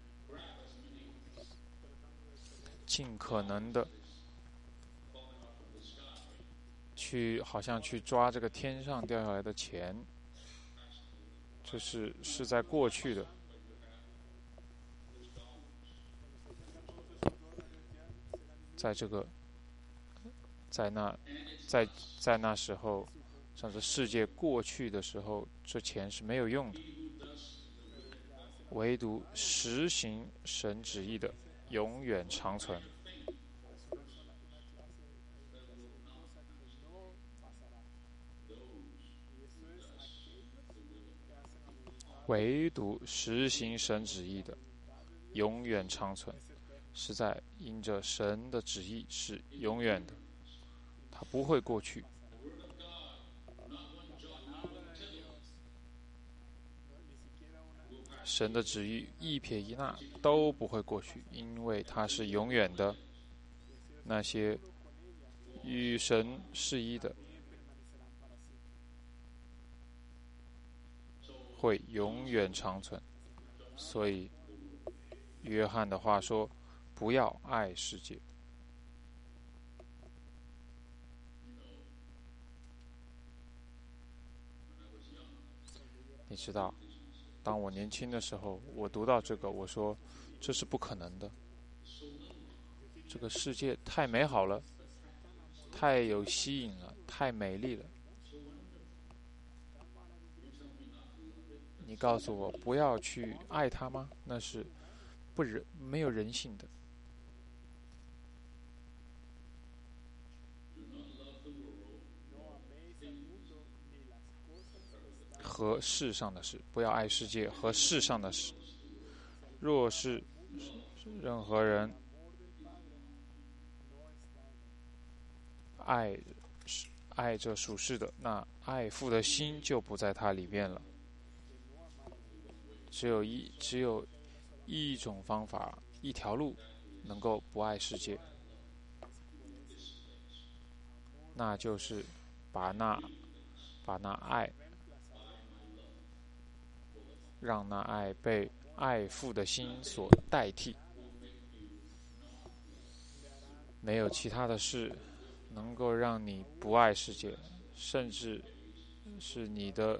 尽可能的好像去抓这个天上掉下来的钱，这是在过去的。在那时候，甚至世界过去的时候，这钱是没有用的。唯独实行神旨意的，永远长存。唯独实行神旨意的，永远长存。 是在因着神的旨意是永远的，它不会过去。神的旨意一撇一捺都不会过去，因为它是永远的。那些与神是一的，会永远长存。所以，约翰的话说：“不要爱世界。”你知道，当我年轻的时候，我读到这个，我说这是不可能的。这个世界太美好了，太有吸引了，太美丽了。你告诉我不要去爱它吗？那是没有人性的。和世上的事，不要爱世界和世上的事。若是任何人爱这属世的，那爱父的心就不在他里面了。只有一种方法，一条路，能够不爱世界，那就是把那爱，让那爱被爱父的心所代替。没有其他的事能够让你不爱世界，甚至是你的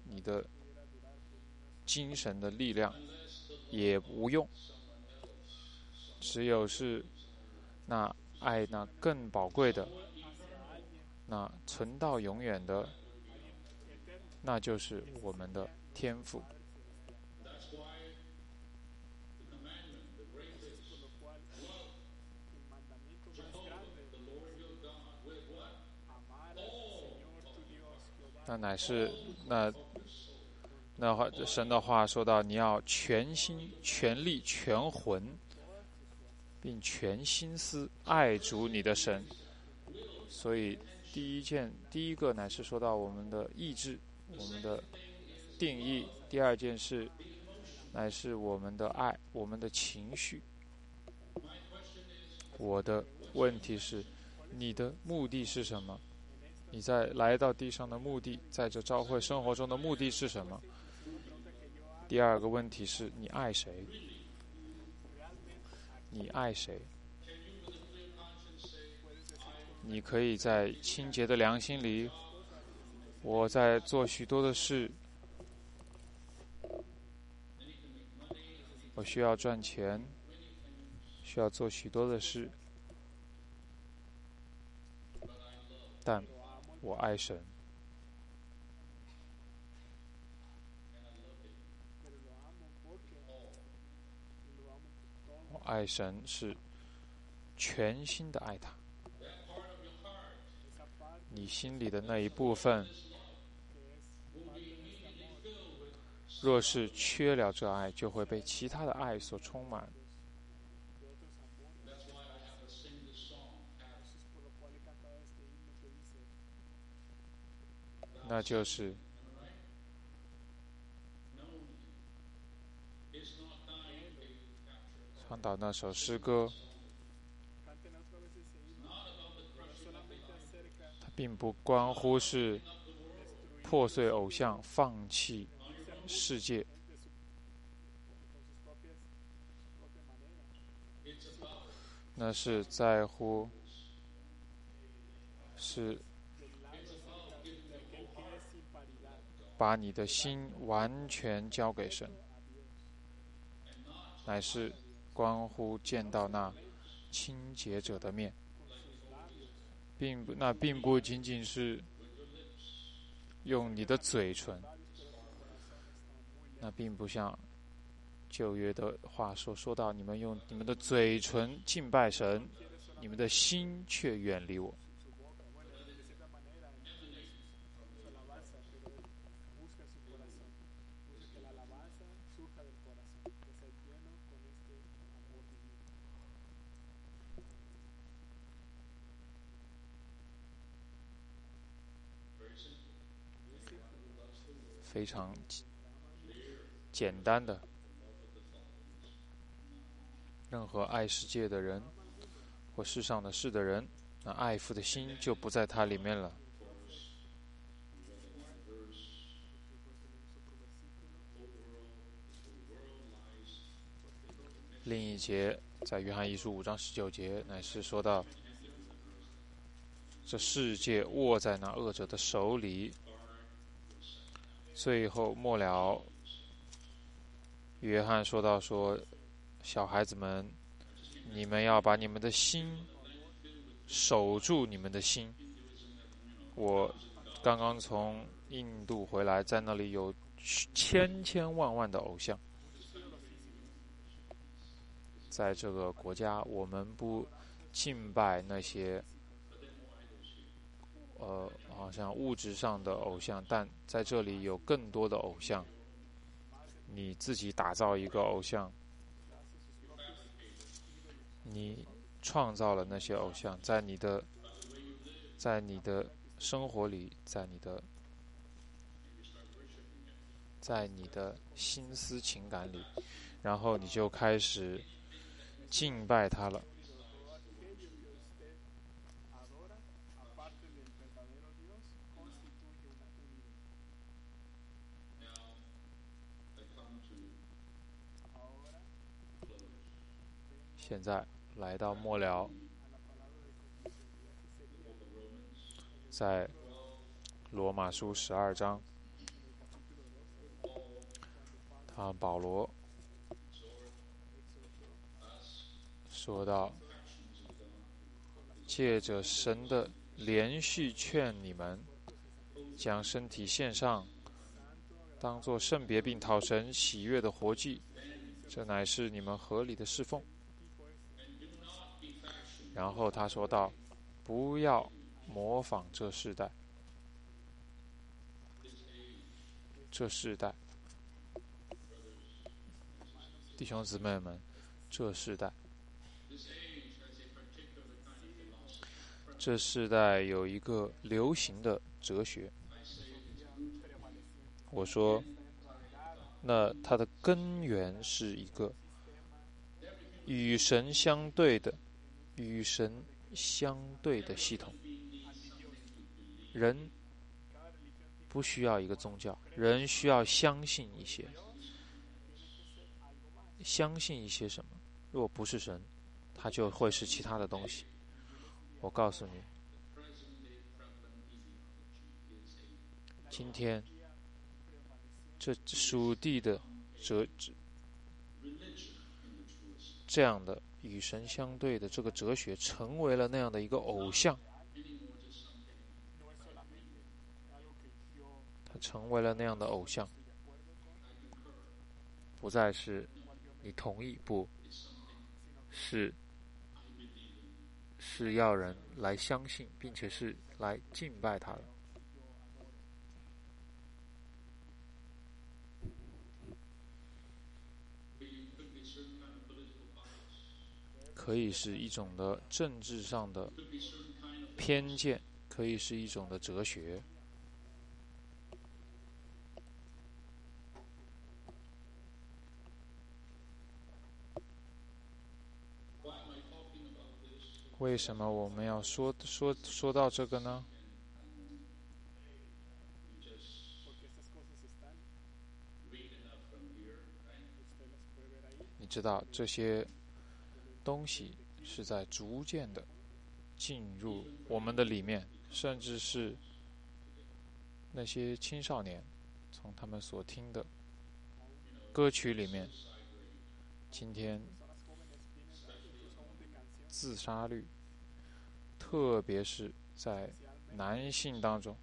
精神的力量也无用。只有是那爱那更宝贵的，那存到永远的，那就是我们的天赋。那乃是那神的话说到，你要全心全力全魂并全心思爱主你的神。所以第一个乃是说到我们的意志，我们的定义。第二件事乃是我们的爱，我们的情绪。我的问题是，你的目的是什么？你在来到地上的目的，在这教会生活中的目的是什么？第二个问题是，你爱谁？你爱谁？你可以在清洁的良心里，我在做许多的事，我需要赚钱，需要做许多的事，但我爱神。我爱神是全心的爱他。你心里的那一部分，若是缺了这爱，就会被其他的爱所充满。那就是唱到那首诗歌，它并不关乎是破碎偶像、放弃世界，那是在乎是把你的心完全交给神，乃是关乎见到那清洁者的面，那并不仅仅是用你的嘴唇，那并不像旧约的话说到你们用你们的嘴唇敬拜神，你们的心却远离我。 非常简单的。任何爱世界的人或世上的事的人，那爱父的心就不在他里面了。另一节在约翰一书5章19节，乃是说到这世界握在那恶者的手里。最后末了，约翰说到说，小孩子们，你们要把你们的心守住，你们的心。我刚刚从印度回来，在那里有千千万万的偶像。在这个国家，我们不敬拜那些好像物质上的偶像，但在这里有更多的偶像。你自己打造一个偶像，你创造了那些偶像，在你的生活里，在你的心思情感里，然后你就开始敬拜他了。现在来到末了，在罗马书12章，保罗说到，借着神的连续劝你们，将身体献上，当作圣别并讨神喜悦的活祭，这乃是你们合理的侍奉。然后他说道，不要模仿这世代，弟兄姊妹们，这世代有一个流行的哲学。我说，那它的根源是一个与神相对的系统。人不需要一个宗教，人需要相信一些什么。若不是神，它就会是其他的东西。我告诉你，今天这属地的这样的与神相对的这个哲学，成为了那样的一个偶像。它成为了那样的偶像，不再是你同意，不是要人来相信，并且是来敬拜他的。可以是一种的政治上的偏见，可以是一种的哲学。为什么我们要说到这个呢？你知道这些东西是在逐渐的进入我们的里面，甚至是那些青少年从他们所听的歌曲里面，今天自杀率，特别是在男性当中，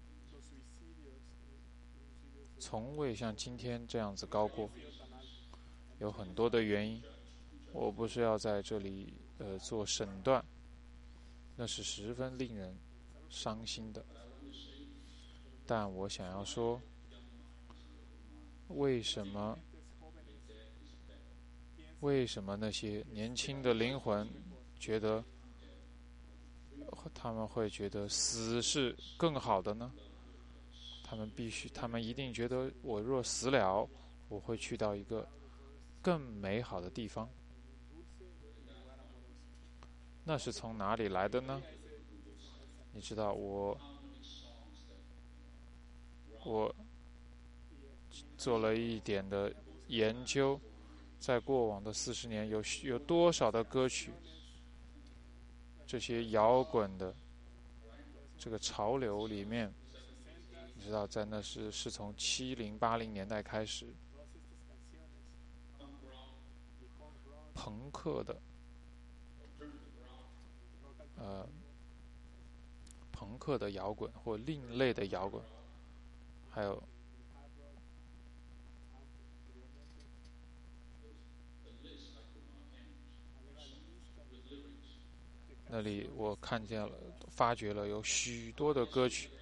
从未像今天这样子高过。有很多的原因，我不是要在这里做审断，那是十分令人伤心的。但我想要说，为什么那些年轻的灵魂觉得他们会觉得死是更好的呢？ 他们一定觉得我若死了，我会去到一个更美好的地方。那是从哪里来的呢？你知道我做了一点的研究，在过往的40年有多少的歌曲，这些摇滚的这个潮流里面，你知道在那是从70、80年代开始，朋克的朋克的摇滚或另类的摇滚，还有那里我看见了，发掘了有许多的歌曲，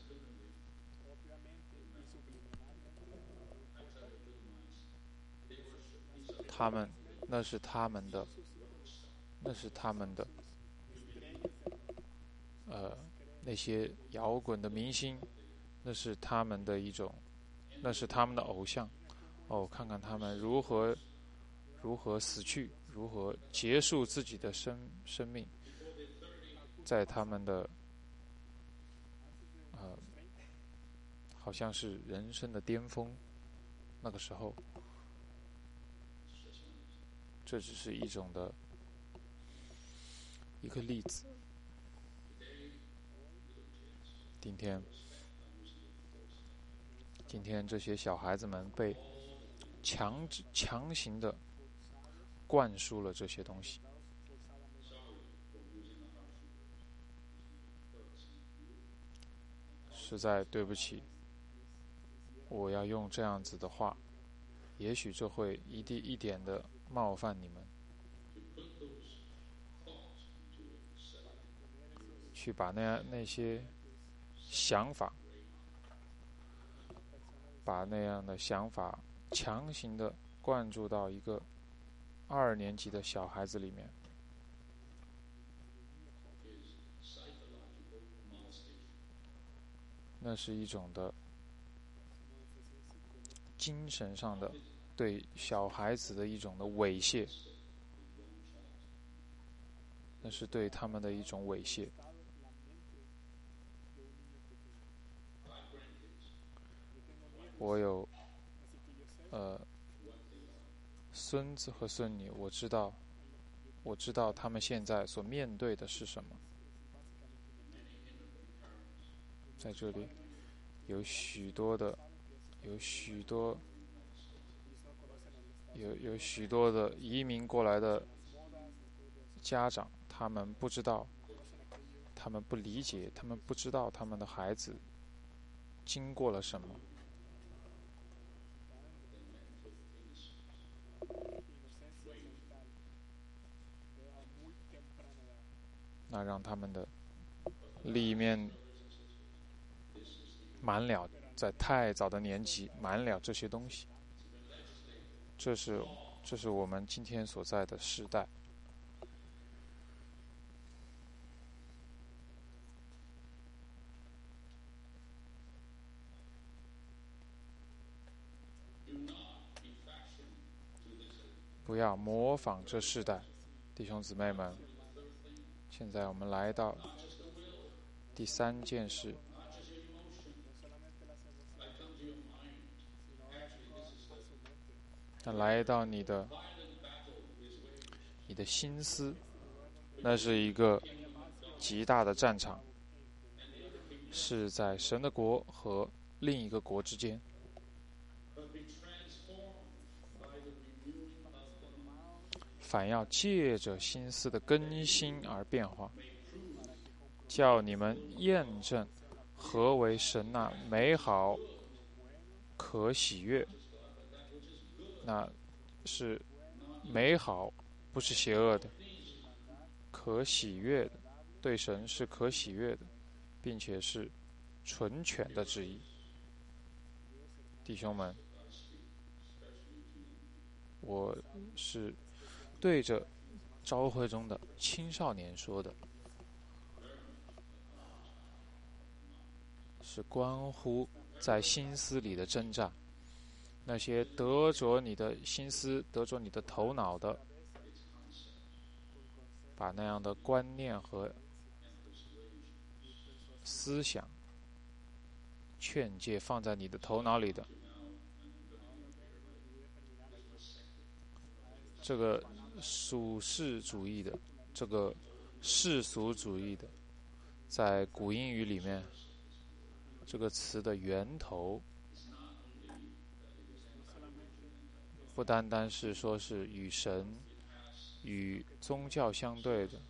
那是他们的那些摇滚的明星，那是他们的偶像。看看他们如何死去，如何结束自己的生命，在他们的好像是人生的巅峰，那个时候，这只是一个例子。今天这些小孩子们被强行的灌输了这些东西，实在对不起，我要用这样子的话，也许这会一点的冒犯你们，去把那些想法，把那样的想法强行的灌注到一个2年级的小孩子里面。那是一种的精神上的对小孩子的一种的猥亵，那是对他们的一种猥亵。我有孙子和孙女，我知道他们现在所面对的是什么。在这里有许多的移民过来的家长，他们不知道，他们不理解，他们不知道他们的孩子经过了什么。那让他们的里面满了，在太早的年纪满了这些东西，这是我们今天所在的时代。不要模仿这世代，弟兄姊妹们。现在我们来到第3件事，来到你的心思，那是一个极大的战场，是在神的国和另一个国之间。反要借着心思的更新而变化，叫你们验证何为神那美好可喜悦。那是美好，不是邪恶的，可喜悦的，对神是可喜悦的，并且是纯全的旨意。弟兄们，我是对着召会中的青少年说的， 是关乎在心思里的挣扎。那些得着你的心思、得着你的头脑的，把那样的观念和思想、劝诫放在你的头脑里的，这个属世主义的，这个世俗主义的，在古英语里面，这个词的源头不单单是说是与神、与宗教相对的，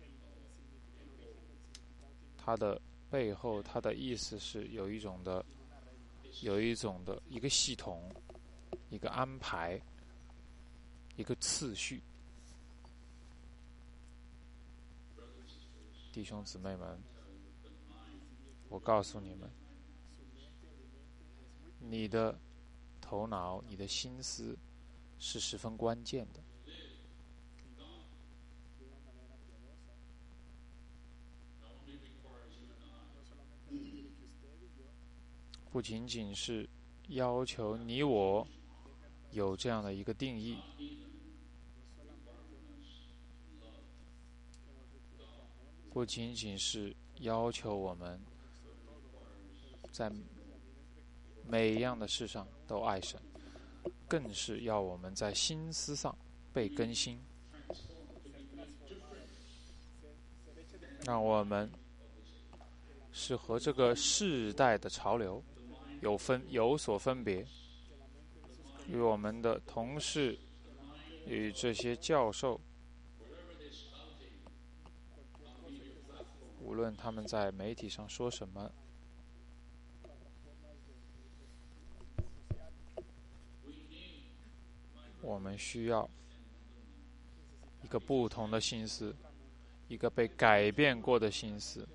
它的背后，它的意思是有一种的一个系统、一个安排、一个次序。弟兄姊妹们，我告诉你们，你的头脑、你的心思是十分关键的。不仅仅是要求你我有这样的一个定义，不仅仅是要求我们在每一样的事上都爱神，更是要我们在心思上被更新，让我们是和这个世代的潮流有所分别，与我们的同事，与这些教授，无论他们在媒体上说什么，我们需要一个不同的心思，一个被改变过的心思，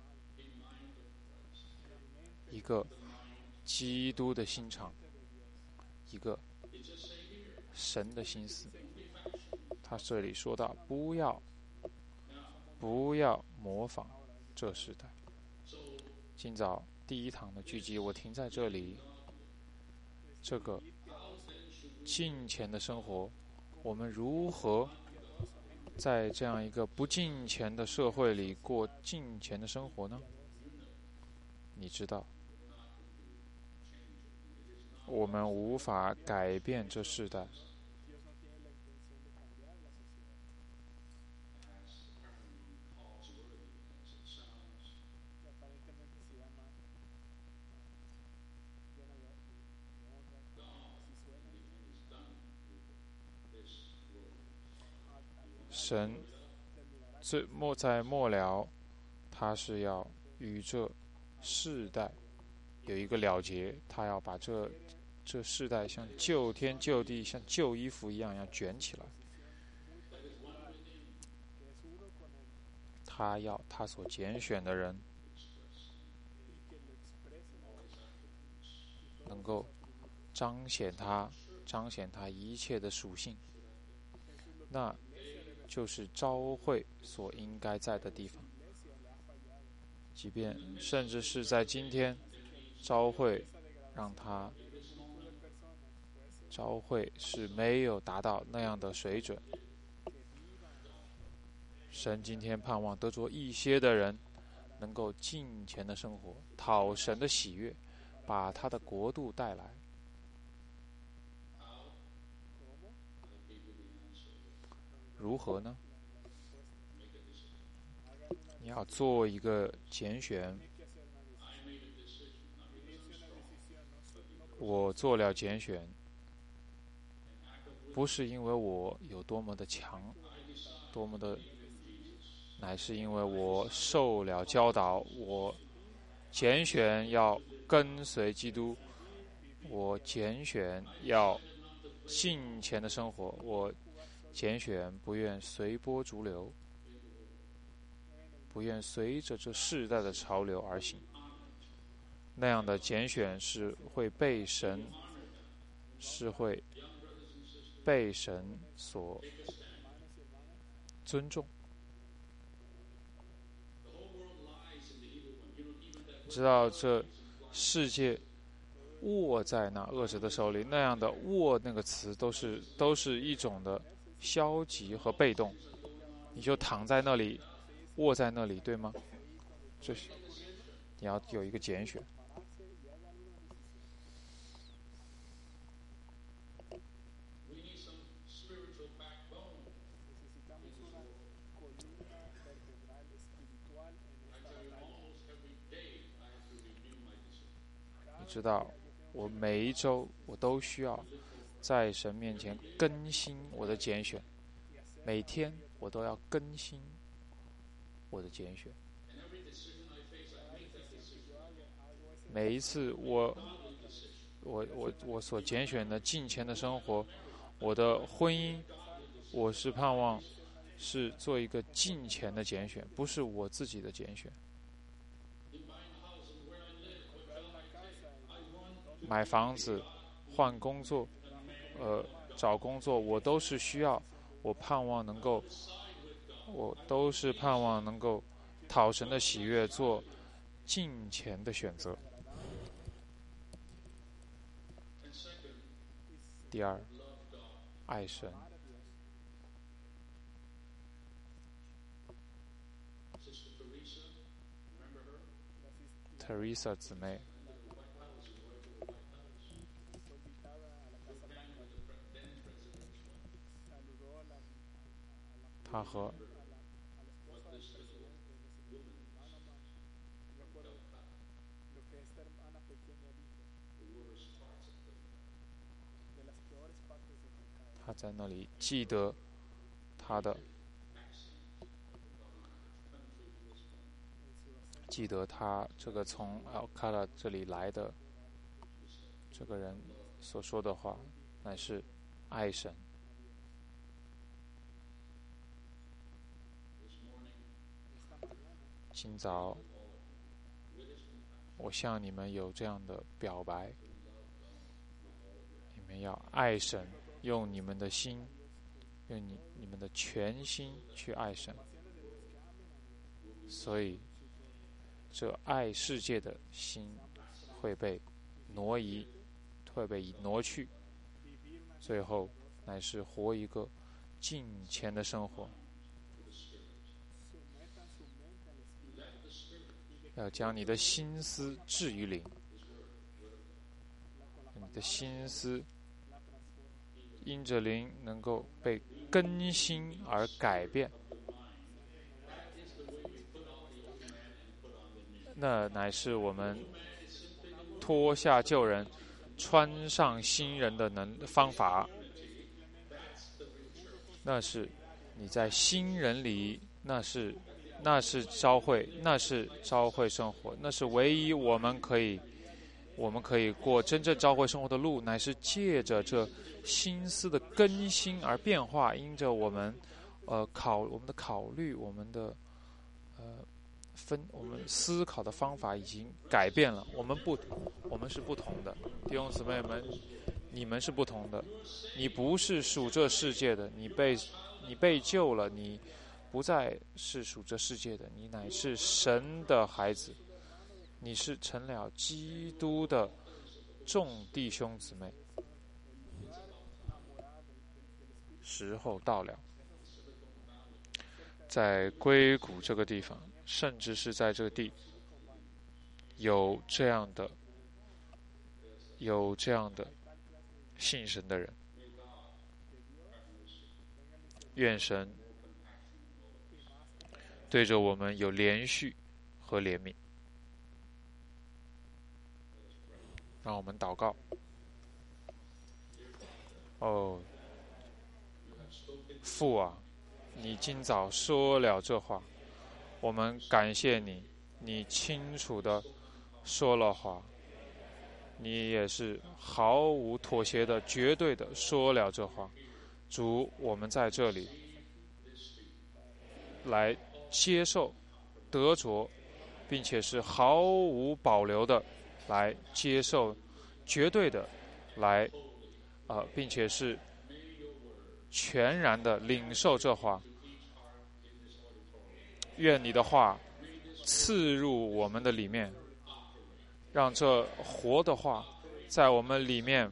一个基督的心肠，一个神的心思。他这里说到，不要模仿这时代。今早第一堂的聚集，我停在这里。这个敬虔的生活，我们如何在这样一个不敬虔的社会里过敬虔的生活呢？你知道，我们无法改变这世代，神在末了，他是要与这世代有一个了结，他要把这世代像旧天旧地，像旧衣服一样要卷起来。他要他所拣选的人能够彰显他一切的属性，那就是召会所应该在的地方。即便甚至是在今天，召会是没有达到那样的水准。神今天盼望得着一些的人能够敬虔的生活，讨神的喜悦，把他的国度带来。如何呢？你要做一个拣选。我做了拣选，不是因为我有多么的强，乃是因为我受了教导，我拣选要跟随基督，我拣选要敬虔的生活，我拣选不愿随波逐流，不愿随着这世代的潮流而行。那样的拣选是会被神所尊重。知道这世界握在那恶者的手里，那样的握那个词都是一种的消极和被动，你就躺在那里，握在那里，对吗？这是你要有一个拣选。你知道，我每一周我都需要在神面前更新我的拣选，每天我都要更新我的拣选。每一次我所拣选的敬虔的生活，我的婚姻，我是盼望是做一个敬虔的拣选，不是我自己的拣选。买房子、换工作、找工作，我都是需要，我都是盼望能够讨神的喜悦，做敬虔的选择。第二，爱神。Teresa 姊妹，她和她在那里记得她这个从奥卡拉这里来的这个人所说的话，乃是爱神。今早我向你们有这样的表白，你们要爱神，用你们的心，用你们的全心去爱神。所以这爱世界的心会被挪移，会被挪去，最后乃是活一个敬虔的生活。要将你的心思置于灵，你的心思因着灵能够被更新而改变，那乃是我们脱下旧人，穿上新人的方法。那是你在新人里，那是召会，那是召会生活，那是唯一我们可以过真正召会生活的路，乃是借着这心思的更新而变化，因着我们我们的考虑，我们的我们思考的方法已经改变了，我们是不同的，弟兄姊妹们，你们是不同的，你不是属这世界的，你被救了，你不再是属这世界的，你乃是神的孩子，你是成了基督的众弟兄姊妹。时候到了，在硅谷这个地方，甚至是在这个地，有这样的信神的人，愿神对着我们有连续和怜悯。让我们祷告。父啊，你今早说了这话，我们感谢你，你清楚的说了话，你也是毫无妥协的、绝对的说了这话。主，我们在这里来接受、得着，并且是毫无保留的来接受，绝对的来并且是全然的领受这话。愿你的话刺入我们的里面， 让这活的话在我们里面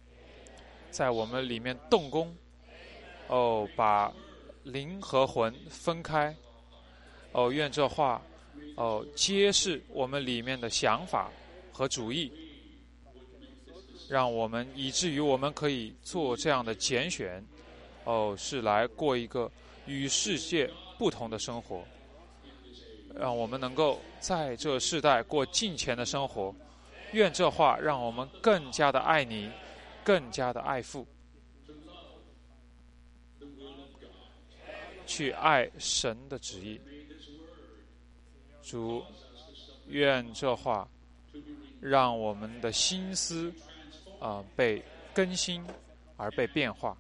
动工，把灵和魂分开，愿这话揭示我们里面的想法和主意，让我们以至于我们可以做这样的拣选，是来过一个与世界不同的生活，让我们能够在这世代过敬虔的生活。愿这话让我们更加的爱你，更加的爱父，去爱神的旨意。主，愿这话让我们的心思被更新而被变化，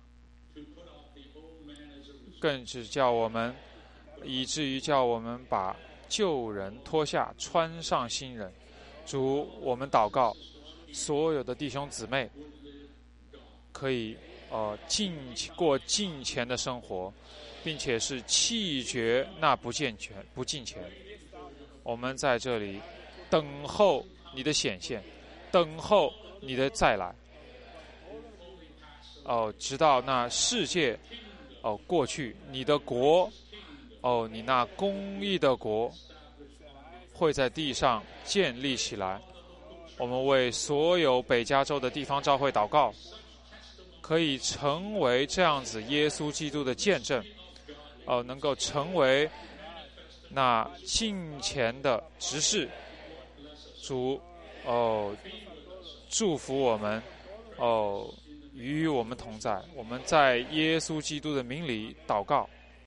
更是叫我们，以至于叫我们把旧人脱下，穿上新人。主，我们祷告，所有的弟兄姊妹可以过敬虔的生活，并且是弃绝那不敬虔。我们在这里等候你的显现，等候你的再来，直到那世界过去，你的国你那公义的国会在地上建立起来。我们为所有北加州的地方教会祷告，可以成为这样子耶稣基督的见证，能够成为那敬虔的执事。主祝福我们，与我们同在。我们在耶稣基督的名里祷告。